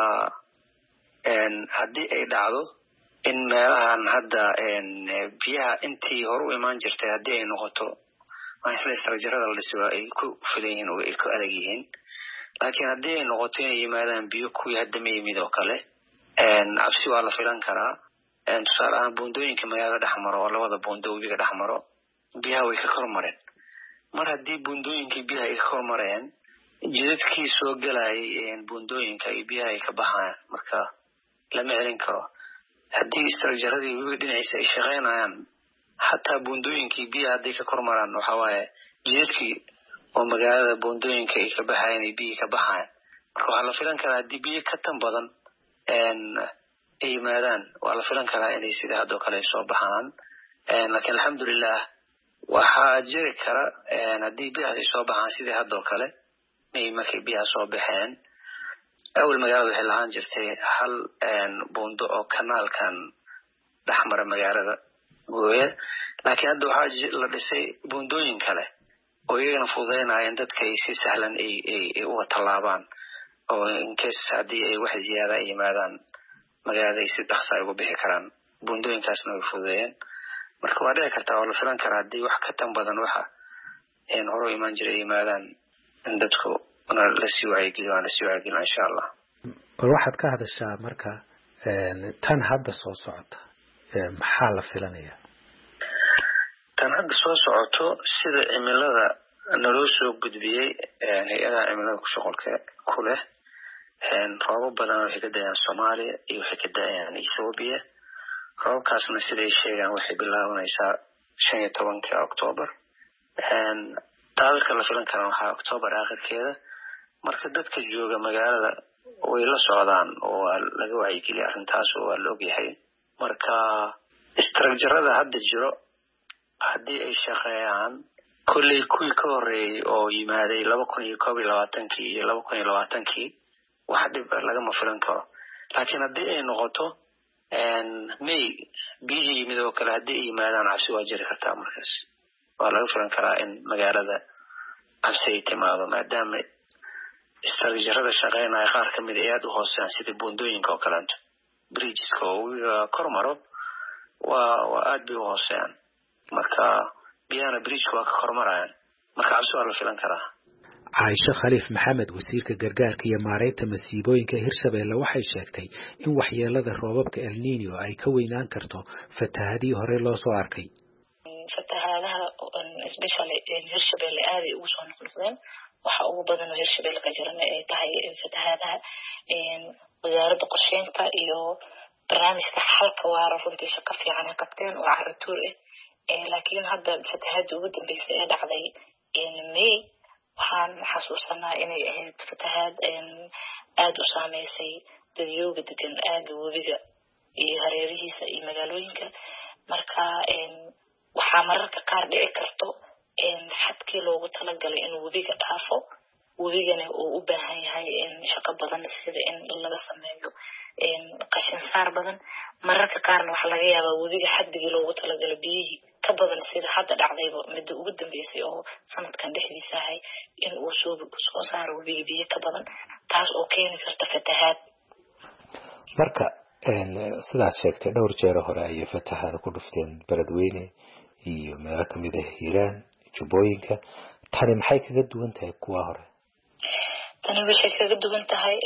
haddii ay dhacdo in meelahan hadda biyaha intii hore u imaan jirtay haddii ay noqoto isla istarajarada la dhisay ay ku filayeen oo ay ku adag yihiin laakiin haddii ay noqoto inay yimaadaan biyo kuwii hadda ma yimid oo kale cabsi waa la filan karaa tusaale ahaan buundooyinka magaalada dhexmaro oo labada buundo webiga dhexmaro biyaha way ka kormareen mar haddii buundooyinkii biyaha ay ka kormareen jidadkii soo galayay buundooyinka iyo biyaha ay ka baxaan marka lama celin karo haddii istarajaradii webiga dhinaciisa ay shaqeynayaan xataa buundooyinkii biyaha hadday ka kormaraan waxa waaye jidadkii oo magaalada buundooyinka ay ka baxayeen ay biyo ka baxaan marka waxaa la filan karaa haddii biyo ka tan badan ay yimaadaan waa la filan karaa inay sida hadoo kale soo baxaan laakiin alxamdulilah waxaa jiri kara haddii biyahaas ay soo baxaan sidii hadoo kale markay biyaha soo baxeen awal magaalada waxay lahaan jirtay hal buundo oo kanaalkan dhexmara magaalada gooye laakiin hadda waxaa la dhisay buundooyin kale oo iyagana fududeynayaan dadka ay si sahlan ay uga tallaabaan oo inkees haddii ay wax ziyaada ay yimaadaan magaalada ay si dhaqso ay uga bixi karaan buundooyinkaasna way fududeeyeen marka waa dhici kartaa waa la filan karaa haddii wax ka tan badan waxa hore u imaan jiray ay yimaadaan in dadku lasii wacyigeliyo insha allah. bal waxaad ka hadashaa marka tan hadda soo socota maxaa la filanayaa tan hadda soo socoto sida cimilada naloo soo gudbiyey hay-adaha cimilada ku shaqolka ku leh roobab badan waxay ka da'ayaan Soomaaliya iyo waxay ka da'ayaan Ethiopia roobkaasna siday sheegaan waxay bilaabanaysaa 15 October taariikhda la filan karo waxaa October aakhirkeeda marka dadka jooga magaalada way la socdaan oo laga wacyigeliyo arrintaas oo waa la ogyahay marka structurada hadda jiro haddii ay shaqeeyaan kolley kuwii ka horreeyey oo yimaaday 2021 iyo 2020 wax dhib lagama filan karo laakiin haddii ay noqoto may biyihii yimid oo kale haddii ay yimaadaan cabsi waa jiri kartaa markaas waa laga filan karaa in magaalada cabsi ay timaado maadaama structurada shaqeynaya qaar ka mid aad u hooseeyaan sida buundooyinka oo kaleeto bridgeska oo kor maro waa aad bay u hooseeyaan marka biyahana bridgeka waa ka kormarayaan marka cabsi waa la filan karaa Caaisha Khaliif Maxamed wasiirka gargaarka iyo maareynta masiibooyinka Hirshabeelle waxay sheegtay in waxyeelada roobabka El Niño ay ka weynaan karto fatahaadii hore loo soo arkay fatahaadaha especially Hirshabeelle aad ay ugu soo noqdeen waxa ugu badan oo Hirshabeelle ka jirana ay tahay fatahaadaha wasaaradda qorsheynta iyo barnaamijka xalka waara runtii shaqo fiican ay qabteen oo caratuur laakiin hadda fatahaadii ugu dambeysay ee dhacday May waxaan xasuusanaa inay ahayd fatahaad aad u saameysay dadyooga degan aaga webiga iyo hareerihiisa iyo magaalooyinka marka waxaa mararka qaar dhici karto xadkii loogu talagalay in webiga dhaafo webigana uu u baahan yahay shaqo badan sida in laga sameeyo qashin saar badan mararka qaarna waxa laga yaabaa webiga xaddigii loogu talagalay biyihii ka badan sida hadda dhacdayba midda ugu dambeysay oo sanadkan dhexdiisa ahay in uu soo saaro webiga biyo ka badan taas oo keeni karta fatahaad marka sidaas sheegtay dhowr jeer hore ayay fatahaad ku dhufteen beledweyne iyo meelo kamid ah Hiiraan Jubbooyinka tani maxay kaga duwan tahay kuwa hore tani waxay kaga duwan tahay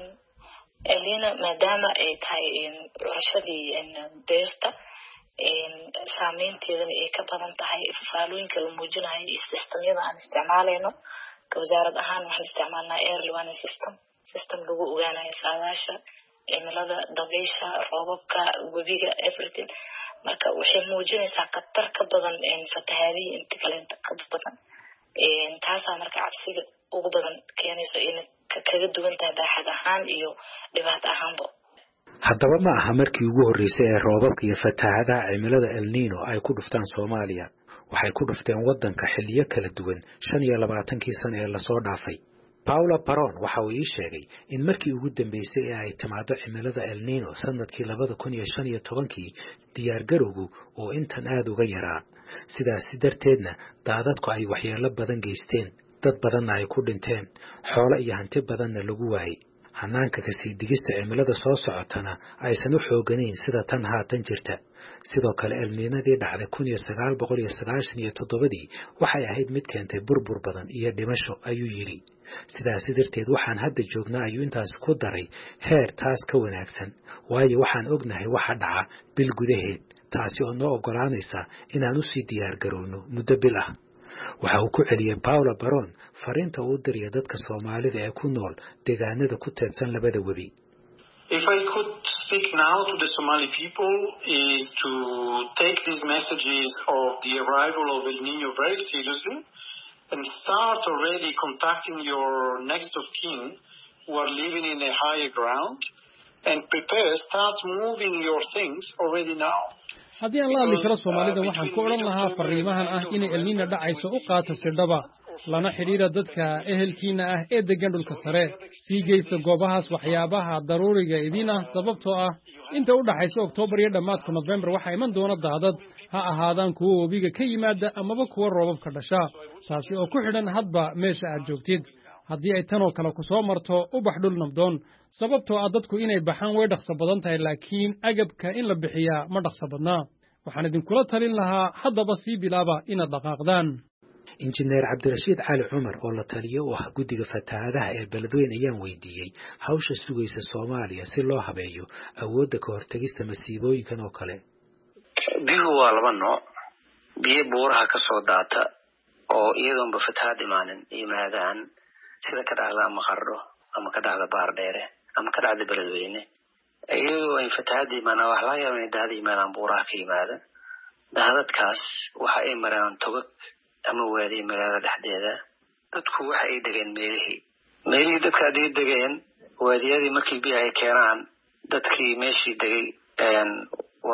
elina maadaama ay tahay curashadii deerta saameynteedana ay ka badan tahay faalooyinka la muujinayo iyo systemyada aan isticmaalayno wasaarad ahaan waxaan isticmaalnaa early warning system lagu ogaanayo saadaasha cimilada dabaysha roobabka webiga everything marka waxay muujinaysaa khatar ka badan fatahaadihii inta kaleenta ka badan taasaa marka cabsiga ugu badan keenayso in kaga duwan tahay baaxad ahaan iyo dhibaato ahaanba haddaba ma aha markii ugu horreysay ee roobabka iyo fatahaadaha cimilada El Niño ay ku dhuftaan Soomaaliya waxay ku dhufteen waddanka xilliyo kala duwan 25 sano ee lasoo dhaafay Paula Baron waxa uu ii sheegay in markii ugu dambeysay ee ay timaado cimilada El Niño sanadkii 2015 diyaar garowgu oo intan aad uga yaraa sidaas darteedna daadadku ay waxyeello badan geysteen dad badanna ay ku dhinteen xoolo iyo hanti badanna lagu waayay hanaanka ka sii digista cimilada soo socotana aysan u xooganayn sida tan haatan jirta sidoo kale El Niñadii dhacday 1997 waxay ahayd mid keentay burbur badan iyo dhimasho ayuu yiri sidaas darteed waxaan hadda joognaa ayuu intaas ku daray heer taas ka wanaagsan waayo waxaan ognahay waxa dhaca bil gudaheed taasi oo noo ogolaanaysa inaan u sii diyaar garowno muddo bil ah waxa uu ku celiyay Paula Baron fariinta uu diriyo dadka Soomaalida ee ku nool deegaanada ku teedsan labada webi If I could speak now to the Somali people is to take these messages of the arrival of El Niño very seriously and start already contacting your next of kin who are living in a higher ground and start moving your things already now. haddii aan la hadli karo Soomaalida waxaan ku oran lahaa fariimahan ah in El Niño dhacayso u qaato sidhaba lana xiriira dadka ehelkiina ah ee degan dhulka sare sii geysta goobahaas waxyaabaha daruuriga idin ah sababtoo ah inta u dhaxaysa Oktoobar iyo dhamaadka November waxa iman doona daadad ha ahaadaan kuwa webiga ka yimaada amaba kuwa roobabka dhasha taasi oo ku xidhan hadba meesha aad joogtid haddii ay tan oo kale ku soo marto ubax dhul nabdoon sababtoo ah dadku inay baxaan way dhaqso badan tahay laakiin agabka in la bixiyaa ma dhaqso badnaa waxaan idinkula talin lahaa haddaba sii bilaaba inaad dhaqaaqdaan injineer Cabdirashiid Cali Cumar oo la taliyo oo ah guddiga fatahaadaha ee beledweyne ayaan weydiiyey hawsha sugaysa Soomaaliya si loo habeeyo awoodda ka hortagista masiibooyinkan oo kale biyuhu waa laba nooc biyo buuraha ka soo daata oo iyadoonba fatahaad yimaadaan sida ka dhacda Maqardho ama ka dhacda Baardheere ama ka dhacda beledweyne iyadoo ay fatahaad yimaadaan wax laga yaabo in daadad yimaadaan buuraha ka yimaada daadadkaas waxa ay maraan togag ama waadi magaalada dhexdeeda dadku waxa ay degeen meelihii dadka ay degeen waadiyadii markii biyo ay keenaan dadkii meeshii degay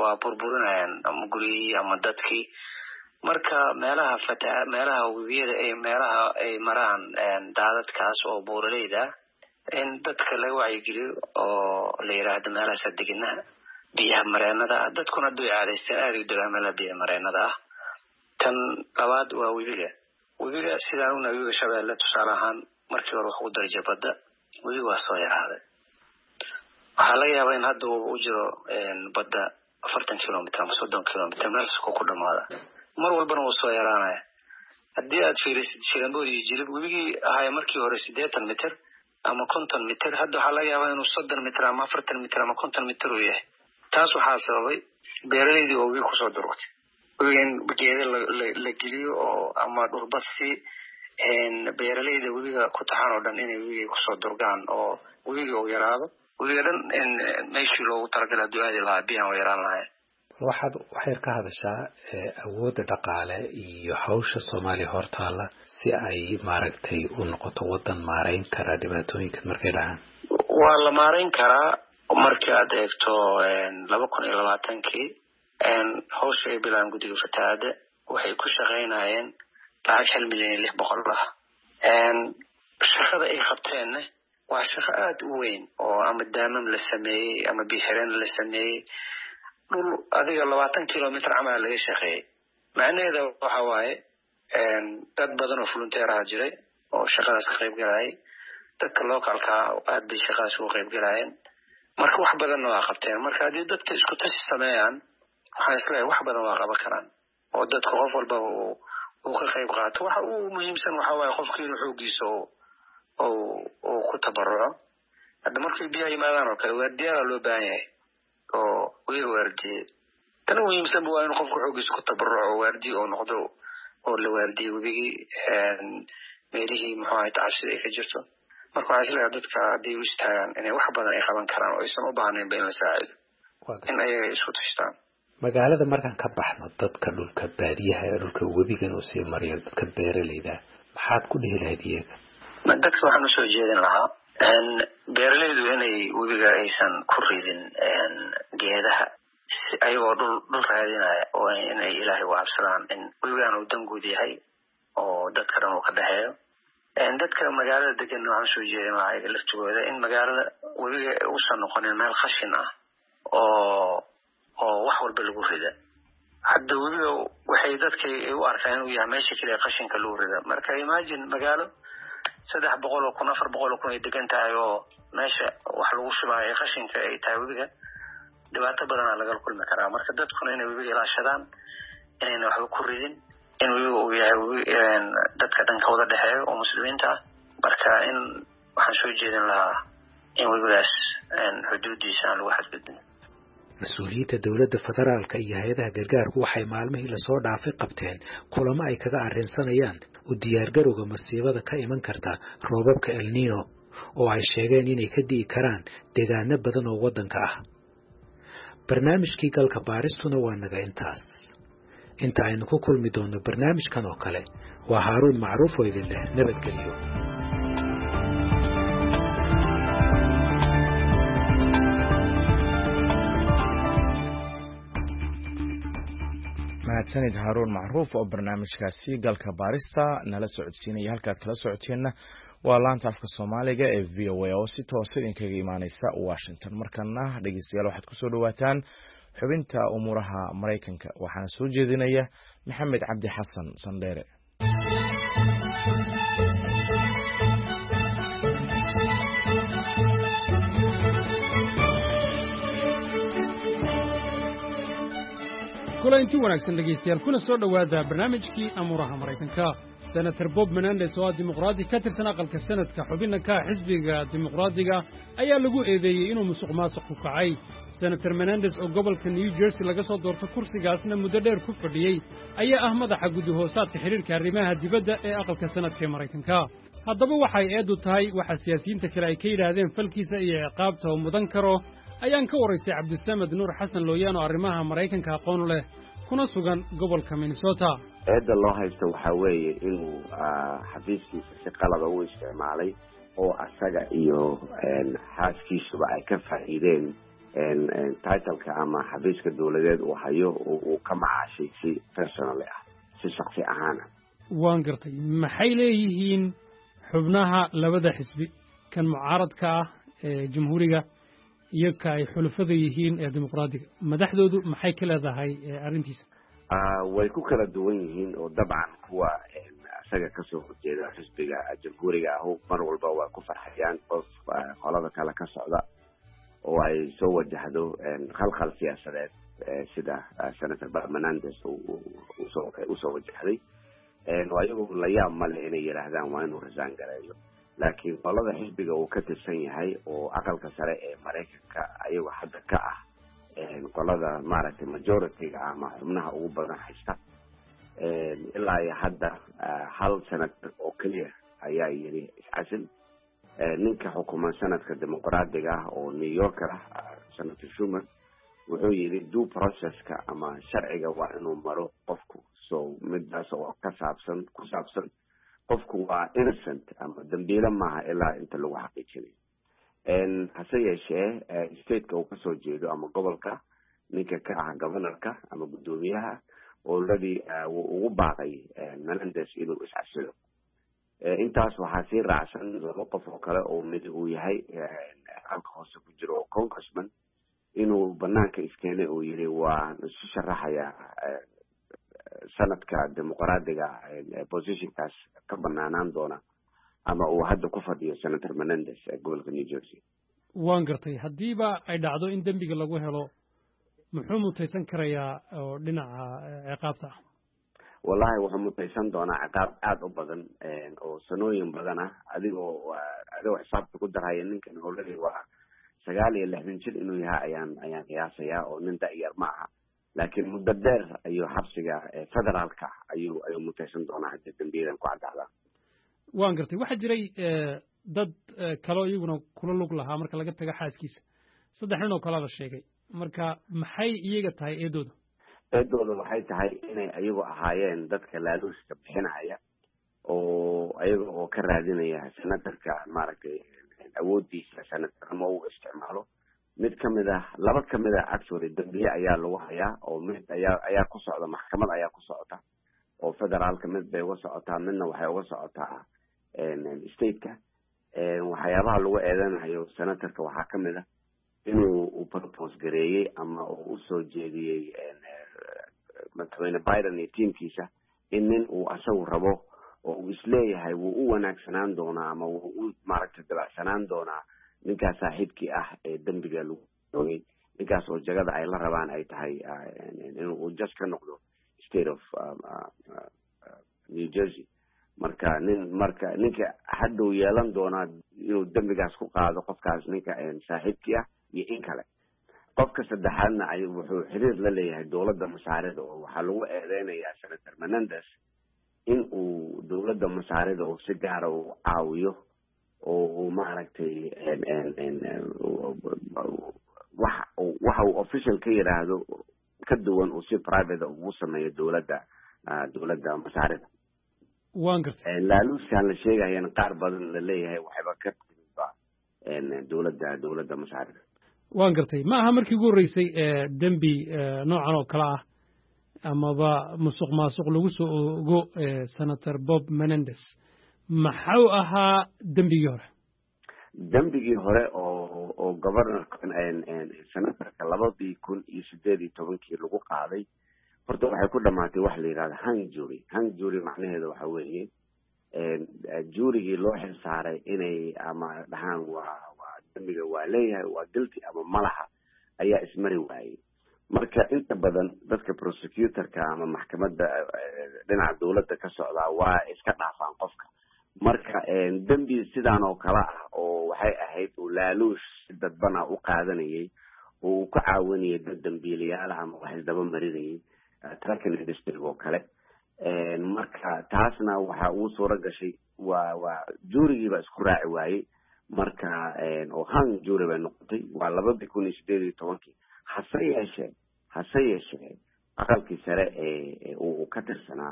waa burburinayaan ama gurigii ama dadkii marka meelaha webiyada meelaha ay maraan daadadkaas oo buuraleyda in dadka laga wacyigeliyo oo la yiraahdo meelahaas degana biyaha mareenada dadkuna haduu caadaystaan aad u degaan meelaha biyaha mareenada ah tan labaad waa webiga sidaan u nabiga Shabeelle tusaale ahaan markii hore wax u darajay badda webiga waa soo yaraaday waxaa laga yaabaa in hadda uu jiro badda 40 kilomitir ama 30 kilomitir meel ku dhamaada mar walbana uu soo yaraanaya haddii aad fiirisid Shirambood iyo Jilib webigii ahaa markii hore 80 mitir ama 50 mitir hadda waxaa laga yaabaa inuu 30 mitir ama 40 mitir ama 50 mitir uu yahay taas waxaa sababay beeraleydii oo webiga kusoo durugtay webigan geeda la geliyo oo ama dhurbadsi beeraleyda webiga ku taxan oo dhan inay webiga kusoo durgaan oo webiga uu yaraado webiga dhan meeshii loogu talagalay hadduu aadi lahaa biyahan u yaraan lahayn waxaad ka hadashaa awoodda dhaqaale iyo hawsha Soomaaliya hortaala si ay maaragtay u noqoto wadan maareyn kara dhibaatooyinka markay dhacaan waa la maareyn karaa markii aad eegto 2020kii hawsha ay bilaan guddiga fatahaada waxay ku shaqeynayeen lacag 1,600,000 shaqada ay qabteen waa shaqo aad u weyn oo ama daamam la sameeyay ama biixireen la sameeyay dhul adiga 20 kilomitir camal laga shaqeeyay macnaheedu waxa waaye dad badan oo volunteer ah jiray oo shaqadaas ka qayb galay dadka localka aad bay shaqadaas uga qayb galayeen marka wax badan waa qabteen marka hadii dadka isku tashi sameeyaan waxaan isleeyahay wax badan waa qaban karaan oo dadka qof walba uu ka qayb qaato waxa uu muhiimsan waxa waaye qofkii inuu xoogiisa oo ku tabaruco hadda markay biyaha yimaadaan oo kale waa diyaar loo baahan yahay oo webiga waardiye tan muhiimsan waa in qofku xoogiisa ku tabaruco oo waardiye oo noqdo oo la waardiye webigii meelihii muxuu ahayd cabsida ay ka jirto marka waxaa isleeyahay dadka haddii u istaagaan inay wax badan ay qaban karaan oo aysan u baahnayn in la saacido in ayaga isku tashtaan magaalada markaan ka baxno dadka dhulka baadiyaha ee dhulka webigan uu sii mariyo dadka beeraleyda maxaad ku dhihi lahayd iyaga dadka waxaan usoo jeedin lahaa beeraleydu inay webiga aysan ku ridin geedaha ayagoo dhul raadinaya oo inay ilaahay u cabsadaan in webigan uu danguud yahay oo dadka dhan uu ka dhexeeyo dadka magaalada degan waxaan soo jeedin lahaa iyaga laftigooda in magaalada webiga uusan noqonin meel khashin ah oo wax walba lagu rida hadda webiga waxay dadka u arkaan inuu yahay meesha kaliya qashinka lagu rida marka imagine magaalo 300,000 400,000 ay degan tahay oo meesha wax lagu shubaayo qashinka ay tahay webiga dhibaato badan laga kulmi karaa marka dadkuna inay webiga ilaashadaan inayna waxba ku ridin in webiga uu yahay dadka dhanka wada dhexeeyo oo muslimiinta marka in waxaan soo jeedin lahaa in webigaas xuduudiisa aan lagu xadgudbin mas-uuliyiinta dowladda federaalka iyo hay-adaha gargaarku waxay maalmihii lasoo dhaafay qabteen kulamo ay kaga arrinsanayaan u diyaargarowga masiibada ka iman karta roobabka El Niño oo ay sheegeen inay ka di'i karaan deegaano badan oo waddanka ah barnaamijkii galka baaristuna waa naga intaas inta aynu ku kulmi doono barnaamijkan oo kale waa Haaruun Macruuf oo idin leh nabadgelyo mahadsanid Haaruun Macruuf oo barnaamijkaasi galka baarista nala socodsiinaya halkaad kala socoteenna waa laanta afka Soomaaliga ee VOA oo si toos ah idinkaga imaanaysa Washington markana dhageystayaal waxaad ku soo dhawaataan xubinta umuuraha Mareykanka waxaana soo jeedinaya Maxamed Cabdi Xasan Sandheere kulanti wanaagsan dhegeystayaal kuna soo dhawaada barnaamijkii amuuraha Mareykanka senator Bob Menendez oo dimuqraadi ka tirsan aqalka sanadka xubinna ka xisbiga dimuqraadiga ayaa lagu eedeeyay inuu musuqmaasuq ku kacay senator Menendez oo gobolka New Jersey laga soo doorto kursigaasna muddo dheer ku fadhiyay ayaa ah madaxa gudahoosaadka xiriirka arrimaha dibadda ee aqalka sanadka Mareykanka haddaba waxay eedu tahay waxa siyaasiyiinta kale ay ka yiraahdeen falkiisa iyo ciqaabta uu mudan karo ayaan ka waraystay Cabdisamed Nuur Xasan Looyaan oo arrimaha Mareykanka aqoon u leh kuna sugan gobolka Minnesota eedda loo haysto waxa weeye inuu xafiiskiisa si qalad u isticmaalay oo asaga iyo xaaskiisuba ay ka faa'iideen titleka ama xafiiska dowladeed uu hayo uu ka macaashay si personal ah si shakhsi ahaan ah. waan gartay maxay leeyihiin xubnaha labada xisbi kan mucaaradka ah ee jamhuuriga iyo ka ay xulafada yihiin ee dimuqraadiga madaxdoodu maxay ka leedahay arrintiisa? way ku kala duwan yihiin oo dabcan kuwa isaga kasoo horjeeda xisbiga jamhuuriga ah mar walba waa ku farxayaan qof qolada kale ka socda oo ay soo wajahdo khalkhal siyaasadeed sida senator Menendez usoo wajahday ayagu la yaab male inay yidhaahdaan waa inuu resign gareeyo, laakiin qolada xisbiga uu ka tirsan yahay oo aqalka sare ee Mareykanka ayagu hadda ka ah qolada maaragtay majority-ga ama xubnaha ugu badan haysta ilaa iyo hadda hal senator oo keliya ayaa yidhi iscasil. ninka xukuman sanadka dimuqraadiga ah oo New Yorker ah senator Schumer wuxuu yidhi due processka ama sharciga waa inuu maro qofku so midaas oo ku saabsan qofku waa innocent ama dambiile maaha ilaa inta lagu xaqiijinayo. hase yeeshee stateka uu kasoo jeedo ama gobolka ninka ka ah governorka ama guddoomiyaha already wuu ugu baaqay Menendez inuu iscasilo. intaas waxaa sii raacsan laba qof oo kale oo mid uu yahay aqalka hoose ku jiro oo congressman inuu banaanka iskeenay oo yidhi waa isu sharaxaya sanadka dimuqraadiga positionkaas ka banaanaan doona ama uu hadda ku fadhiyo senator Menendez ee gobolka New Jersey. waan gartay haddiiba ay dhacdo in dembiga lagu helo muxuu mutaysan karayaa oo dhinaca ciqaabta ah? wallahi wuxuu mutaysan doonaa ciqaab aad u badan oo sanooyin badan ah adigoo xisaabta ku daraya ninkan already waa 69 jir inuu yahay ayaan qiyaasayaa oo nin da'yar ma aha, laakiin muddo dheer ayuu xabsiga federaalka ayuu mutaysan doonaa haddii dambiyadan ku caddaada. waan gartay waxaa jiray dad kaloo iyaguna kula lug lahaa marka laga tago xaaskiisa 3 nin oo kala la sheegay, marka maxay iyaga tahay eedooda? eedooda waxay tahay inay ayagu ahaayeen dadka laaluushka bixinaya oo ayaga oo ka raadinaya senatorka maaragtay awoodiisa senatornimo uu isticmaalo. laba kamid ah actually dambiye ayaa lagu hayaa oo mid ayaa ku socda maxkamad ayaa ku socota oo federaalka mid bay uga socotaa midna waxay uga socotaa stateka. waxyaabaha lagu eedanayo senatorka waxaa kamid ah inuu propose gareeyey ama uu usoo jeediyey madaxweyne Biden iyo tiimkiisa in nin uu asagu rabo oo uu isleeyahay wuu u wanaagsanaan doonaa ama wuu u maaragtay dabacsanaan doonaa ninkaas saaxiibkii ah ee dambiga lagu oogay, ninkaas oo jagada ay la rabaan ay tahay inuu just ka noqdo state of New Jersey. marka ninka hadda uu yeelan doonaa inuu dambigaas ku qaado qofkaas ninka saaxiibkii ah iyo in kale. qofka saddexaadna wuxuu xiriir la leeyahay dowladda masaarida oo waxaa lagu eedeynayaa senator Menendez in uu dowladda masaarida oo si gaara u caawiyo oo uu maaragtay waxa uu official ka yiraahdo ka duwan uu si private ugu sameeyo dowladda masaarida. waan gartay laaluuskan la sheegayaan qaar badan la leeyahay waxba ka dowladda masaarida. waan gartay ma aha markii ugu horreysay dembi noocan oo kale ah amaba musuq maasuq lagu soo ogo senator Bob Menendez. maxuu ahaa dembigii hore? dembigii hore oo governorka senatorka 2018 lagu qaaday horta waxay ku dhamaatay wax la yiraahdo hung jury macnaheedu waxa weeye juurigii loo xilsaaray inay ama dhahaan waa dambiga waa leeyahay waa guilty ama malaha ayaa ismari waayey. marka inta badan dadka prosecutorka ama maxkamadda dhinaca dowladda ka socdaa waa iska dhaafaan qofka. marka dambi sidaan oo kale ah oo waxay ahayd uu laaluush dadbana u qaadanayay oo ka caawinayay dad dambiilayaal ama wax isdaba marinayay trucking industry oo kale. marka taasna waxa uu suura gashay waa juurigiiba isku raaci waayey. marka oo hung jury bay noqotay waa 2018. hase yeeshee aqalkii sare ee uu ka tirsanaa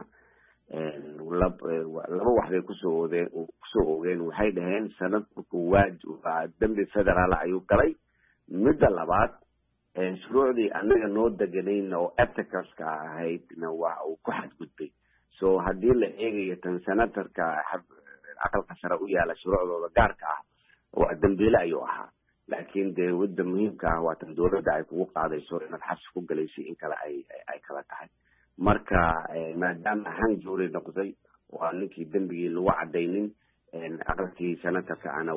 laba wax bay kusoo oogeen. waxay dhaheen sanadku waa dambi federaal ayuu galay. midda labaad shuruucdii annaga noo deganayna oo ethicalska ahaydna waa uu ku xadgudbay. So haddii la eegayo tan senatorka aqalka sare u yaala shuruucdooda gaarka ah waa dambiile ayuu ahaa, laakiin dee wadda muhiimka ah waa tan dowladda ay kugu qaadayso inaad xabsi ku galayso in kale ay kala tahay. marka maadaama hang jury noqday waa ninkii dembigii lagu cadaynin aqalkii sanadkaana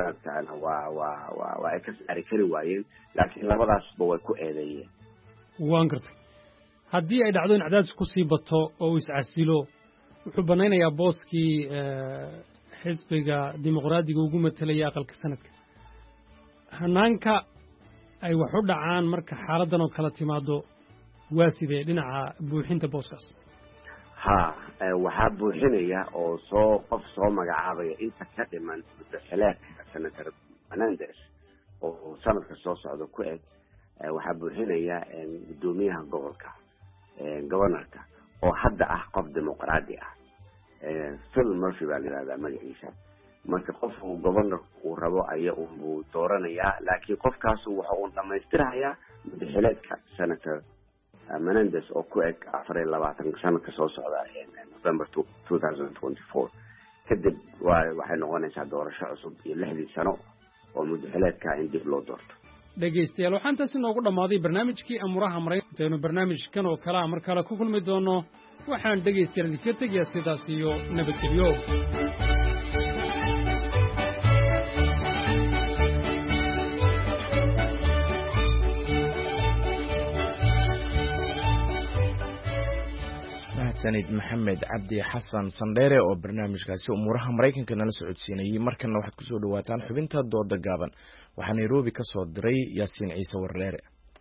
waa ay ka saari kari waayeen, laakiin labadaasba way ku eedeeyeen. waan gartay haddii ay dhacdo in cadaadis ku sii bato oo uu iscasilo wuxuu banaynayaa booskii xisbiga dimuqraadiga ugu matelaya aqalka sanadka. hanaanka ay wax u dhacaan marka xaaladan oo kala timaado waa sidee dhinaca buuxinta booskaas? waxaa buuxinaya oo qof soo magacaabaya inta ka dhiman muddaxileedka senator Menendez oo sanadka soo socda ku eg. waxaa buuxinaya gudoomiyaha gobolka governorka oo hadda ah qof dimuqraadi ah, Phil Murphy baa la yidhahdaa magaciisa. marka qofku governor uu rabo ayaa uu dooranayaa, laakiin qofkaasu waxa uu dhamaystirayaa muddaxileedka senator Menendez oo ku eg 24 sanadka soo socda November 2024. kadib waxay noqonaysaa doorasho cusub iyo 6 sano oo muddaxileedka in dib loo doorto. dhegaystayaal waxaan taasi noogu dhammaaday barnaamijkii amuraha maraykanka. intaynu barnaamijkan oo kale mar kale ku kulmi doono waxaan dhegaystayaal idinka tegayaa sidaas iyo nabadgelyo. sanid maxamed cabdi xasan sandheere oo barnaamijkaasi umuuraha maraykanka nala socodsiinayay. markana waxaad kusoo dhawaataan xubinta dooda gaaban. waxaa Nairobi ka soo diray Yaasiin Ciise Warleere.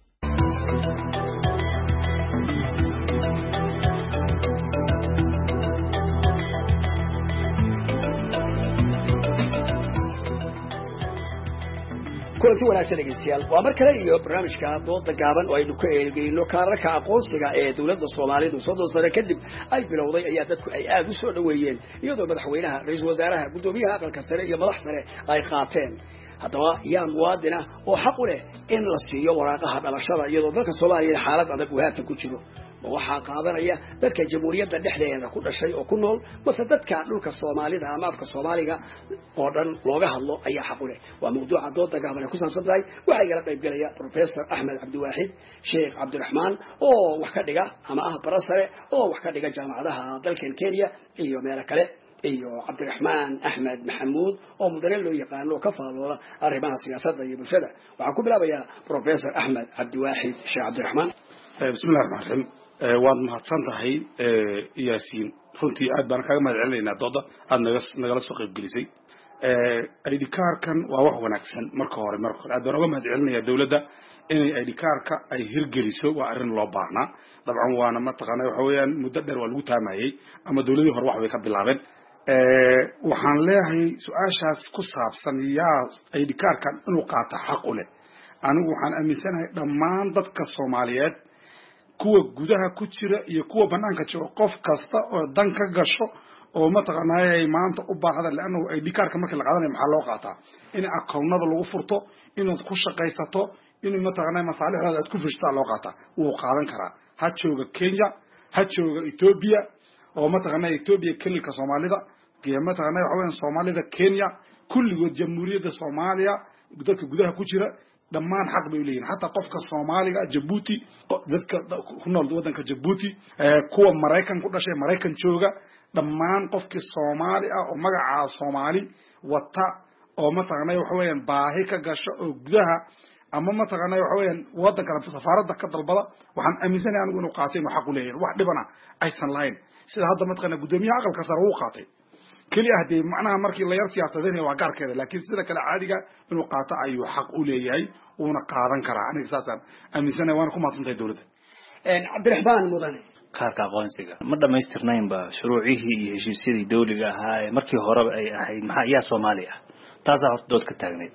kulanti wanaagsan dhegeystayaal waa mar kale iyo barnaamijka dooda gaaban oo aynu ka eegayno kaararka aqoonsiga ee dawladda Soomaalidu 30 sano kadib ay bilowday ayaa dadku ay aad u soo dhaweeyeen iyadoo madaxweynaha ra'iisul wasaaraha gudoomiyaha aqalka sare iyo madax sare ay qaateen. haddaba yaa muwaadina oo xaq u leh in la siiyo waraaqaha dhalashada iyadoo dalka Soomaaliya xaalad adag uu haatan ku jiro? waxaa qaadanaya dadka jamhuuriyadda dhexdeeda ku dhashay oo ku nool bas dadka dhulka Soomaalida ama afka Soomaaliga oo dhan looga hadlo ayaa xaq u leh. waa mawduuca dooda gaaban ku saabsan tahay. waxa igala qayb galaya Professor Ahmed Abdiwaahid, Sheikh Cabdiraxmaan oo wax ka dhiga ama barasare oo wax ka dhiga jaamacadaha dalka Kenya iyo meel kale, iyo Cabdiraxmaan Ahmed Maxamuud oo mudane loo yaqaan oo ka faalooda arrimaha siyaasadda iyo bulshada. waxaan ku bilaabayaa Professor Ahmed Abdiwaahid. Sheikh Cabdiraxmaan. bismillaahir rahmaanir rahiim. waad mahadsan tahay Yaasiin, runtii aad baan kaga mahad celinaynaa dooda aad nagala soo qayb gelisay. ID card-kan waa wax wanaagsan. marka hore aad baan uga mahad celinayaa dawladda inay ID card-ka ay hirgeliso. waa arrin loo baahnaa dabcan, waana mataqaanaa waxa weeyaan muddo dheer waa lagu taamayay ama dawladii hore wax bay ka bilaabeen. waxaan leeyahay su-aashaas ku saabsan yaa ID card-kan inuu qaato xaq u leh. anigu waxaan aaminsanahay dhammaan dadka Soomaaliyeed, kuwa gudaha ku jira iyo kuwa banaanka jira, qof kasta oo dan ka gasho oo mataqaanaa maanta u baahda laana ID card-ka markii la qaadanayo maxaa loo qaataa in akoonnada lagu furto, inaad ku shaqaysato, in mataqaanaa masaalixdaada aad ku fishtaa loo qaataa. wuu qaadan karaa ha jooga Kenya, ha jooga Ethiopia oo mataqaanaa Ethiopia kelilka Soomaalida iyo mataqaanaa waxa weeyaan Soomaalida Kenya, kulligood jamhuuriyadda Soomaaliya dadka gudaha ku jira dhammaan xaq bay leeyihiin. hatta qofka Soomaaliga Djibouti, dadka ku nool wadanka Djibouti, kuwa Mareykan ku dhashay Mareykan jooga, dhammaan qofkii Soomaali ah oo magaca Soomaali wata oo mataqaanaa waxa weeyaan baahi ka gasho oo gudaha ama mataqaanaa waxa weeyaan wadanka safaaradda ka dalbada, waxaan aaminsanahay anigu inuu qaatay inuu xaq u leeyahay. wax dhibana aysan lahayn sida hadda mataqaanaa gudoomiyaha aqalka sare uu qaatay kaliya hadii macnaha markii la yar siyaasadeen waa gaarkeeda, laakiin sida kale caadiga inuu qaato ayuu xaq u leeyahay uuna qaadan karaa. aniga saasaan aaminsanahay waana ku mahadsantahay dawladda. Cabdiraxmaan mudane, kaarka aqoonsiga ma dhamaystirnaynba shuruucihii iyo heshiisyadii dawliga ahaa ee markii hore ay ahayd maxaa yaa Soomaali ah. taasaa horta dood ka taagneed.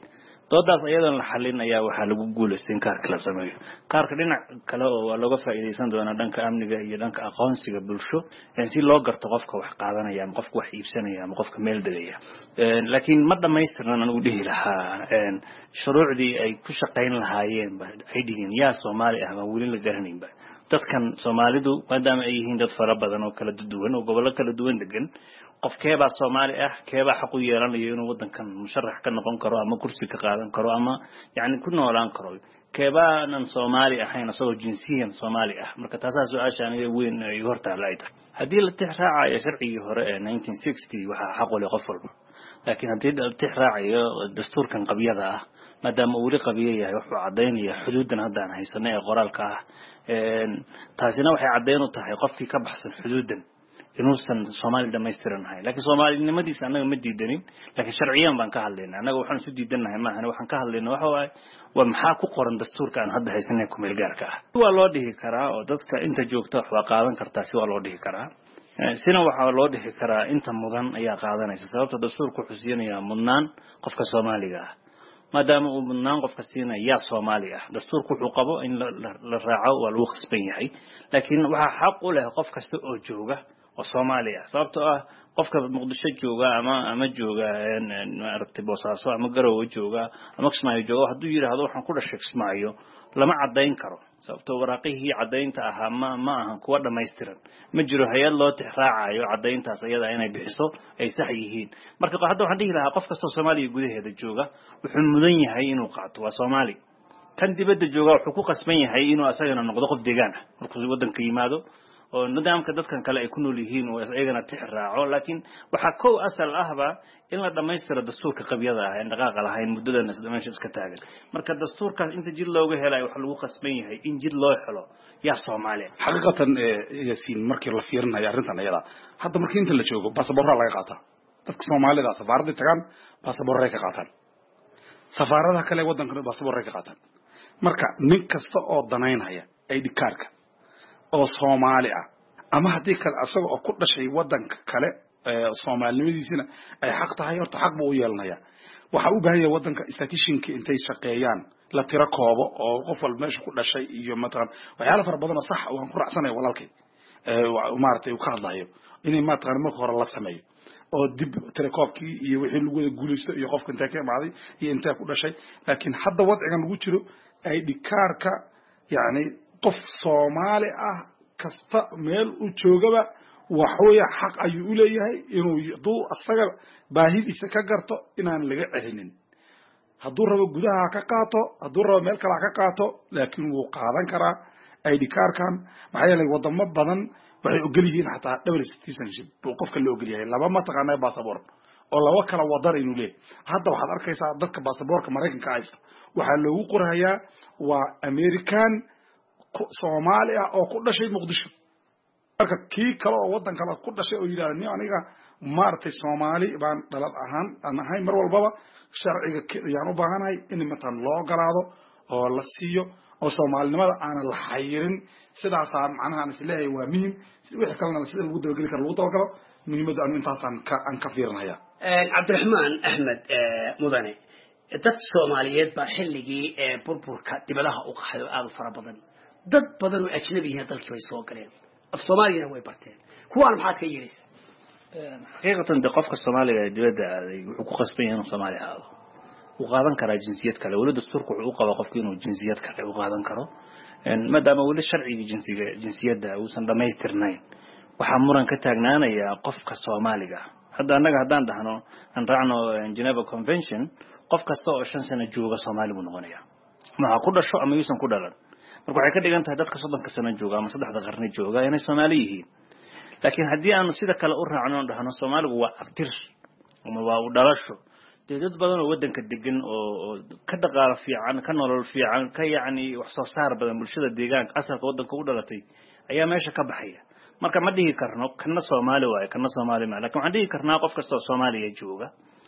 doodaas ayadan la xalin ayaa waxa lagu guuleystay kaarka la sameeyo kaarka dhinac kale oo waa looga faa'iideysan doona dhanka amniga iyo dhanka aqoonsiga bulsho si loo garto qofka wax qaadanaya ama qofka wax iibsanaya ama qofka meel degaya laakiin ma dhameystirnan uu dhihi lahaa shuruucdii ay ku shaqeyn lahaayeen ba ay dhigeen yaa Soomaali ah ma wali la garanayba dadkan Soomaalidu maadaama ay yihiin dad fara badan oo kala duwan oo gobollo kala duwan degan qofkeeba Soomaali ah keeba xaq u yeelanayo inuu wadankan musharax ka noqon karo ama kursi ka qaadan karo ama ku noolaan karo keeba aan Soomaali ahayn asoo jinsiyan Soomaali ah marka taas su'aashan ay weyn ay hortaalay hadii la tixraacayo sharcigii hore ee 1960 waxa xaq u leh qof walba laakiin hadii la tixraacayo dastuurkan qabyada ah maadaama uu qabiye yahay wuxuu cadeynaya xuduudan hadda aan haysanay ee qoraalka ah taasina waxay cadeyn u tahay qofkii ka baxsan xuduudan inuusan Soomaali dhameystiranahay laakiin Soomaalinimadiisa anaga ma diidanin laakiin sharciyan baan ka hadlaynaa anaga waxaan isu diidanahay ma ahna waxaan ka hadlaynaa waxa waa maxaa ku qoran dastuurka aan hadda haysanay ku meel gaarka ah waa loo dhihi karaa oo dadka inta joogta wax qaadan kartaa si waa loo dhihi karaa sina waxa loo dhihi karaa inta mudan ayaa qaadanaysa sababta dastuurku xusiinaya mudnaan qofka Soomaaliga ah maadaama uu mudnaan qofka siinaya Soomaali ah dastuurku wuxuu qabo in la raaco waa lagu khasban yahay laakiin waxa xaq u leh qof kasta oo jooga oo Soomaaliya sababtoo ah qofka Muqdisho jooga ama jooga aragti Boosaaso ama Garowe jooga ama Kismaayo jooga hadduu yiraahdo waxaan ku dhashay Kismaayo lama cadeyn karo sababtoo waraaqihii cadeynta ah ma ahan kuwa dhameystiran ma jiro hay'ad loo tixraacayo cadeyntaas ayada inay bixiso ay sax yihiin marka hadda waxaan dhihi lahaa qof kasta Soomaaliya gudaheeda jooga wuxuu mudan yahay inuu qaato waa Soomaali kan dibadda jooga wuxuu ku qasban yahay inuu asagana noqdo qof deegaan ah markuu wadanka yimaado oo nidaamka dadkan kale ay ku nool yihiin oo ayagana tixraaco laakiin waxa koow asal ahba in la dhameystiro dastuurka qabyada ah ee dhaqaaq lahayn muddadan meesha iska taagan marka dastuurkaas inta jid looga helay waxa lagu qasban yahay in jid loo helo yaa Soomaali xaqiiqatan Yaasiin markii la fiirinayo arrintan ayada hadda markii inta la joogo baasaboorka laga qaataa dadka Soomaalida safaarada tagaan baasaboorka ka qaataan safaaradaha kale wadanka baasaboorka ka qaataan marka nin kasta oo danaynaya ID card-ka oo Soomaali ah ama hadii kale asaga oo ku dhashay wadanka kale Soomaalinimadiisina ay xaq tahay horta xaq buu u yeelanaya waxa u baahan yahay wadanka statisticianka intay shaqeeyaan la tira koobo oo qof walba meesha ku dhashay iyo matalan waxyaalo fara badan oo sax oo aan ku raacsanahay walaalkay maartay uu ka hadlayo inay matalan marka hore la sameeyo oo dib tira koobkii iyo wixii lagu wada guulaysto iyo qofka inta ka imaaday iyo inta ku dhashay laakiin hadda wadcigan lagu jiro ID card-ka qof Soomaali ah kasta meel u joogaba waxooya xaq ayuu u leeyahay inuu duu asaga baahidiisa ka garto inaan laga celinin hadduu rabo gudaha ka qaato hadduu rabo meel kale ka qaato laakiin wuu qaadan karaa ID card-kan maxaa yeelay wadamo badan waxay ogol yihiin xataa double citizenship oo qofka la ogol yahay laba ma taqaanay baasaboor oo laba kala wadar inuu leeyahay hadda waxaad arkaysaa dadka baasaboorka Mareykanka haysta waxa loogu qorayaa waa American Soomaali ah oo ku dhashay Muqdisho marka kii kale oo wadan kale ku dhashay oo yiraahdo aniga maartay Soomaali baan dhalad ahaan aan ahay mar walbaba sharciga yaan u baahanahay in matan loo galaado oo la siiyo oo Soomaalinimada aan la xayirin sidaas macnaha isleeyahay waa muhiim wixii kalena sida lagu dabagali karo lagu dabagalo muhiimada aan intaas aan ka fiirinayaa Cabdiraxmaan Axmed mudane dad Soomaaliyeed baa xilligii burburka dibadaha u qaxay aad u fara badan dad badan oo ajnabi ah dalkii way soo galeen af Soomaaliya way barteen kuwaan maxaad ka yiraysaa xaqiiqatan qofka Soomaaliga ee dibadda aaday wuxuu ku qasban yahay inuu Soomaali ahaado uu qaadan kara jinsiyad kale wala dastuurku wuxuu qaba qofku inuu jinsiyad kale u qaadan karo maadaama wala sharciga jinsiyadda uusan dhameystirnayn waxa muran ka taagnaanaya qofka Soomaaliga hadda anaga hadaan dhahno aan raacno Geneva Convention qof kasta oo 5 sano jooga Soomaali buu noqonayaa ma ku dhasho ama yuusan ku dhalan marka waxay ka dhigan tahay dadka 30 sano jooga ama 3 qarni jooga inay Soomaali yihiin laakiin hadii aanu sida kale u raacno dhahno Soomaaligu waa aftir ama waa u dhalasho dad badan oo wadanka degan oo ka dhaqaale fiican ka nolol fiican ka wax soo saar badan bulshada deegaanka asalka wadanka u dhalatay ayaa meesha ka baxaya marka ma dhihi karno kana Soomaali waaye kana Soomaali ma laakiin waxaan dhihi karnaa qof kasta oo Soomaaliya jooga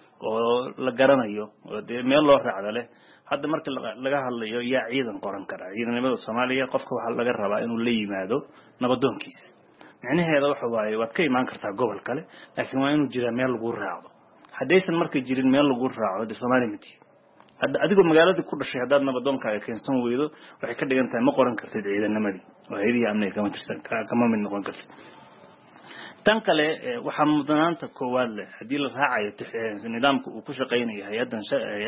oo la garanayo oo meel loo raacdo leh hadda marka laga hadlayo yaa ciidan qoran kara ciidanimada Soomaaliya qofka waxa laga rabaa inuu la yimaado nabadoonkiisa macnaheedu waxa waaye waad ka imaan kartaa gobol kale laakiin waa inuu jira meel lagu raacdo haddaysan markay jirin meel lagu raaco Soomaali miti adigoo magaalada ku dhashay haddaad nabadoonkaaga keensan weydo waxay ka dhigan tahay ma qoran kartid ciidanamadii oo hay'adihii amniga kama tirsan kama mid noqon kartid tan kale waxaa mudnaanta koowaad leh haddii la raacayo nidaamka uu ku shaqaynayo hay-addan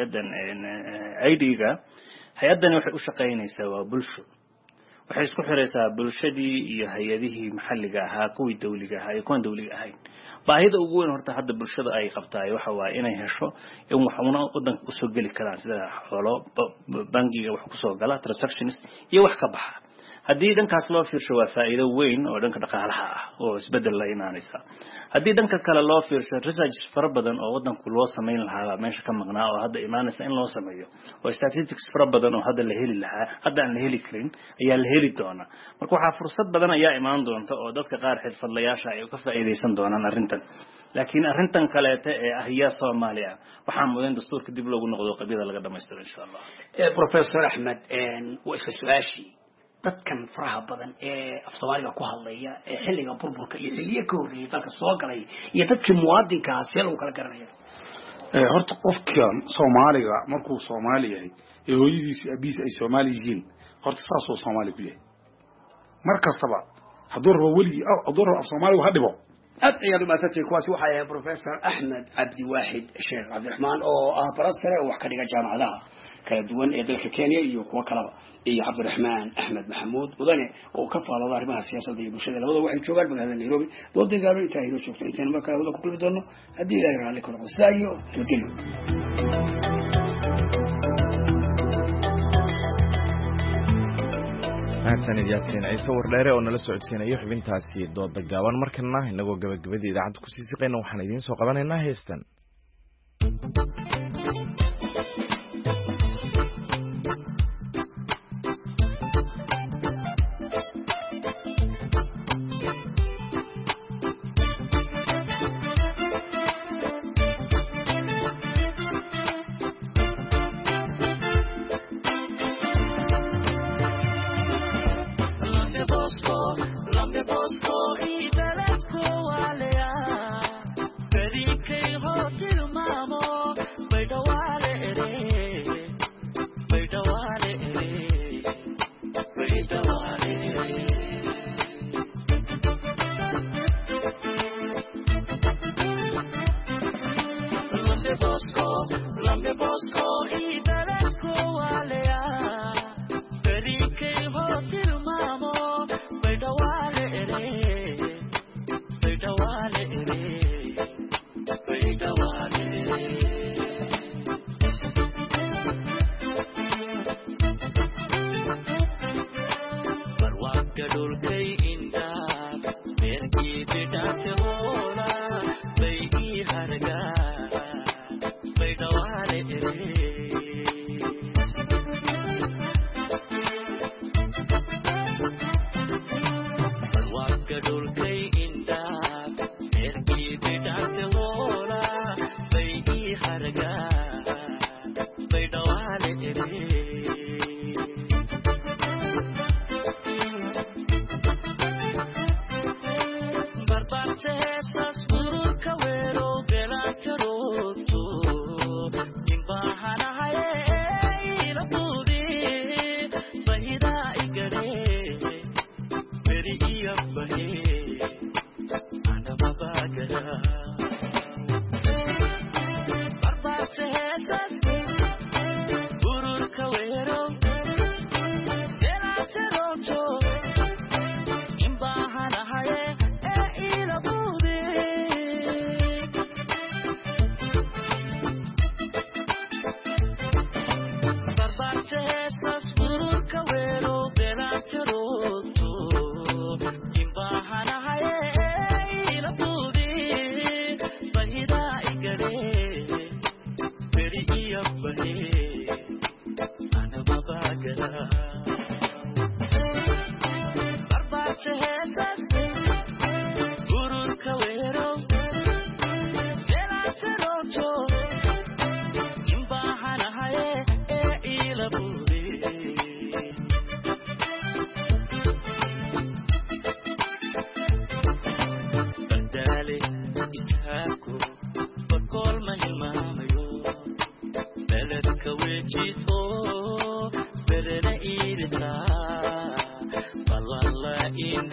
ID-ga hay-addani waxay u shaqaynaysaa waa bulsho waxay isku xiraysaa bulshadii iyo hay-adihii maxalliga ahaa kuwii dawliga ahaa iyo kuwan dawliga ahayn baahida ugu weyn horta hadda bulshada ay qabtaay waxa waa inay hesho in waxuna wadanka usoo geli karaan sida xoolo bangiga wax kusoo gala transactions iyo wax ka baxa haddii dhankaas loo fiirsho waa faa'iido weyn oo dhanka dhaqaalaha ah oo isbedel la imaanaysa haddii dhanka kale loo fiirsho research fara badan oo wadanku loo sameyn lahaa meesha ka maqnaa oo hadda imaanaysa in loo sameeyo oo statistics fara badan oo hadda la heli lahaa hadda aan la heli karin ayaa la heli doonaa marka waxaa fursad badan ayaa imaan doonta oo dadka qaar xirfadlayaasha ay ka faa'iideysan doonaan arrintan laakiin arrintan kaleete ee ah yaa Soomaaliya waxaa mudan dastuurka dib loogu noqdo qabyada laga dhameystiro insha Allah Professor Ahmed waa iska su'aashi dadkan faraha badan ee af Soomaaliga ku hadlaya ee xilliga burburka iyo xilliga ka horreeyay dalka soo galay iyo dadkii muwaadinka ah si loo kala garanayo horta qofka Soomaaliga markuu Soomaali yahay ee hooyadiisa abiis ay Soomaali yihiin horta saas oo Soomaali ku yahay markastaba hadduu rabo weli hadduu rabo af Soomaaliga ha dhibo aad ayaad u maasantay kuwaasi waxa ay Professor Ahmed Abdi Wahid Sheikh Cabdiraxmaan oo ah barasare oo wax ka dhiga jaamacadaha kala duwan ee dalka Kenya iyo kuwa kalaba iyo Cabdiraxmaan Ahmed Maxamuud mudane oo ka faalooda arrimaha siyaasadda iyo bulshada labada waxay joogaan magaalada Nairobi doodda gaaro inta ay joogto intaan markaa wada ku kulmi doono haddii Ilaahay raalli ka noqdo saayo nabadgelyo mahadsanid yaasiin ciise wardheere oo nala socodsiinayo xubintaasi dooda gaaban markana inagoo gabagabadii idaacadda ku sii siqayna waxaan idiin soo qabanaynaa heestan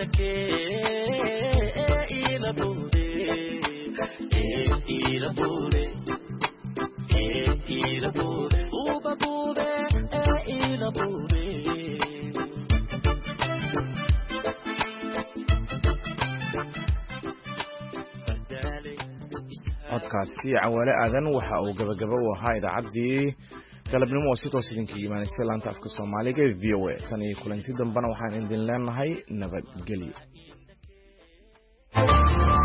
codkaasi cawaale aadan waxa uu gabagaba u ahaa idaacaddii galabnimo oo si toos idinka imaanaysay laanta afka soomaaliga ee VOA tan iyo kulanti dambana waxaan idin leenahay nabadgelyo.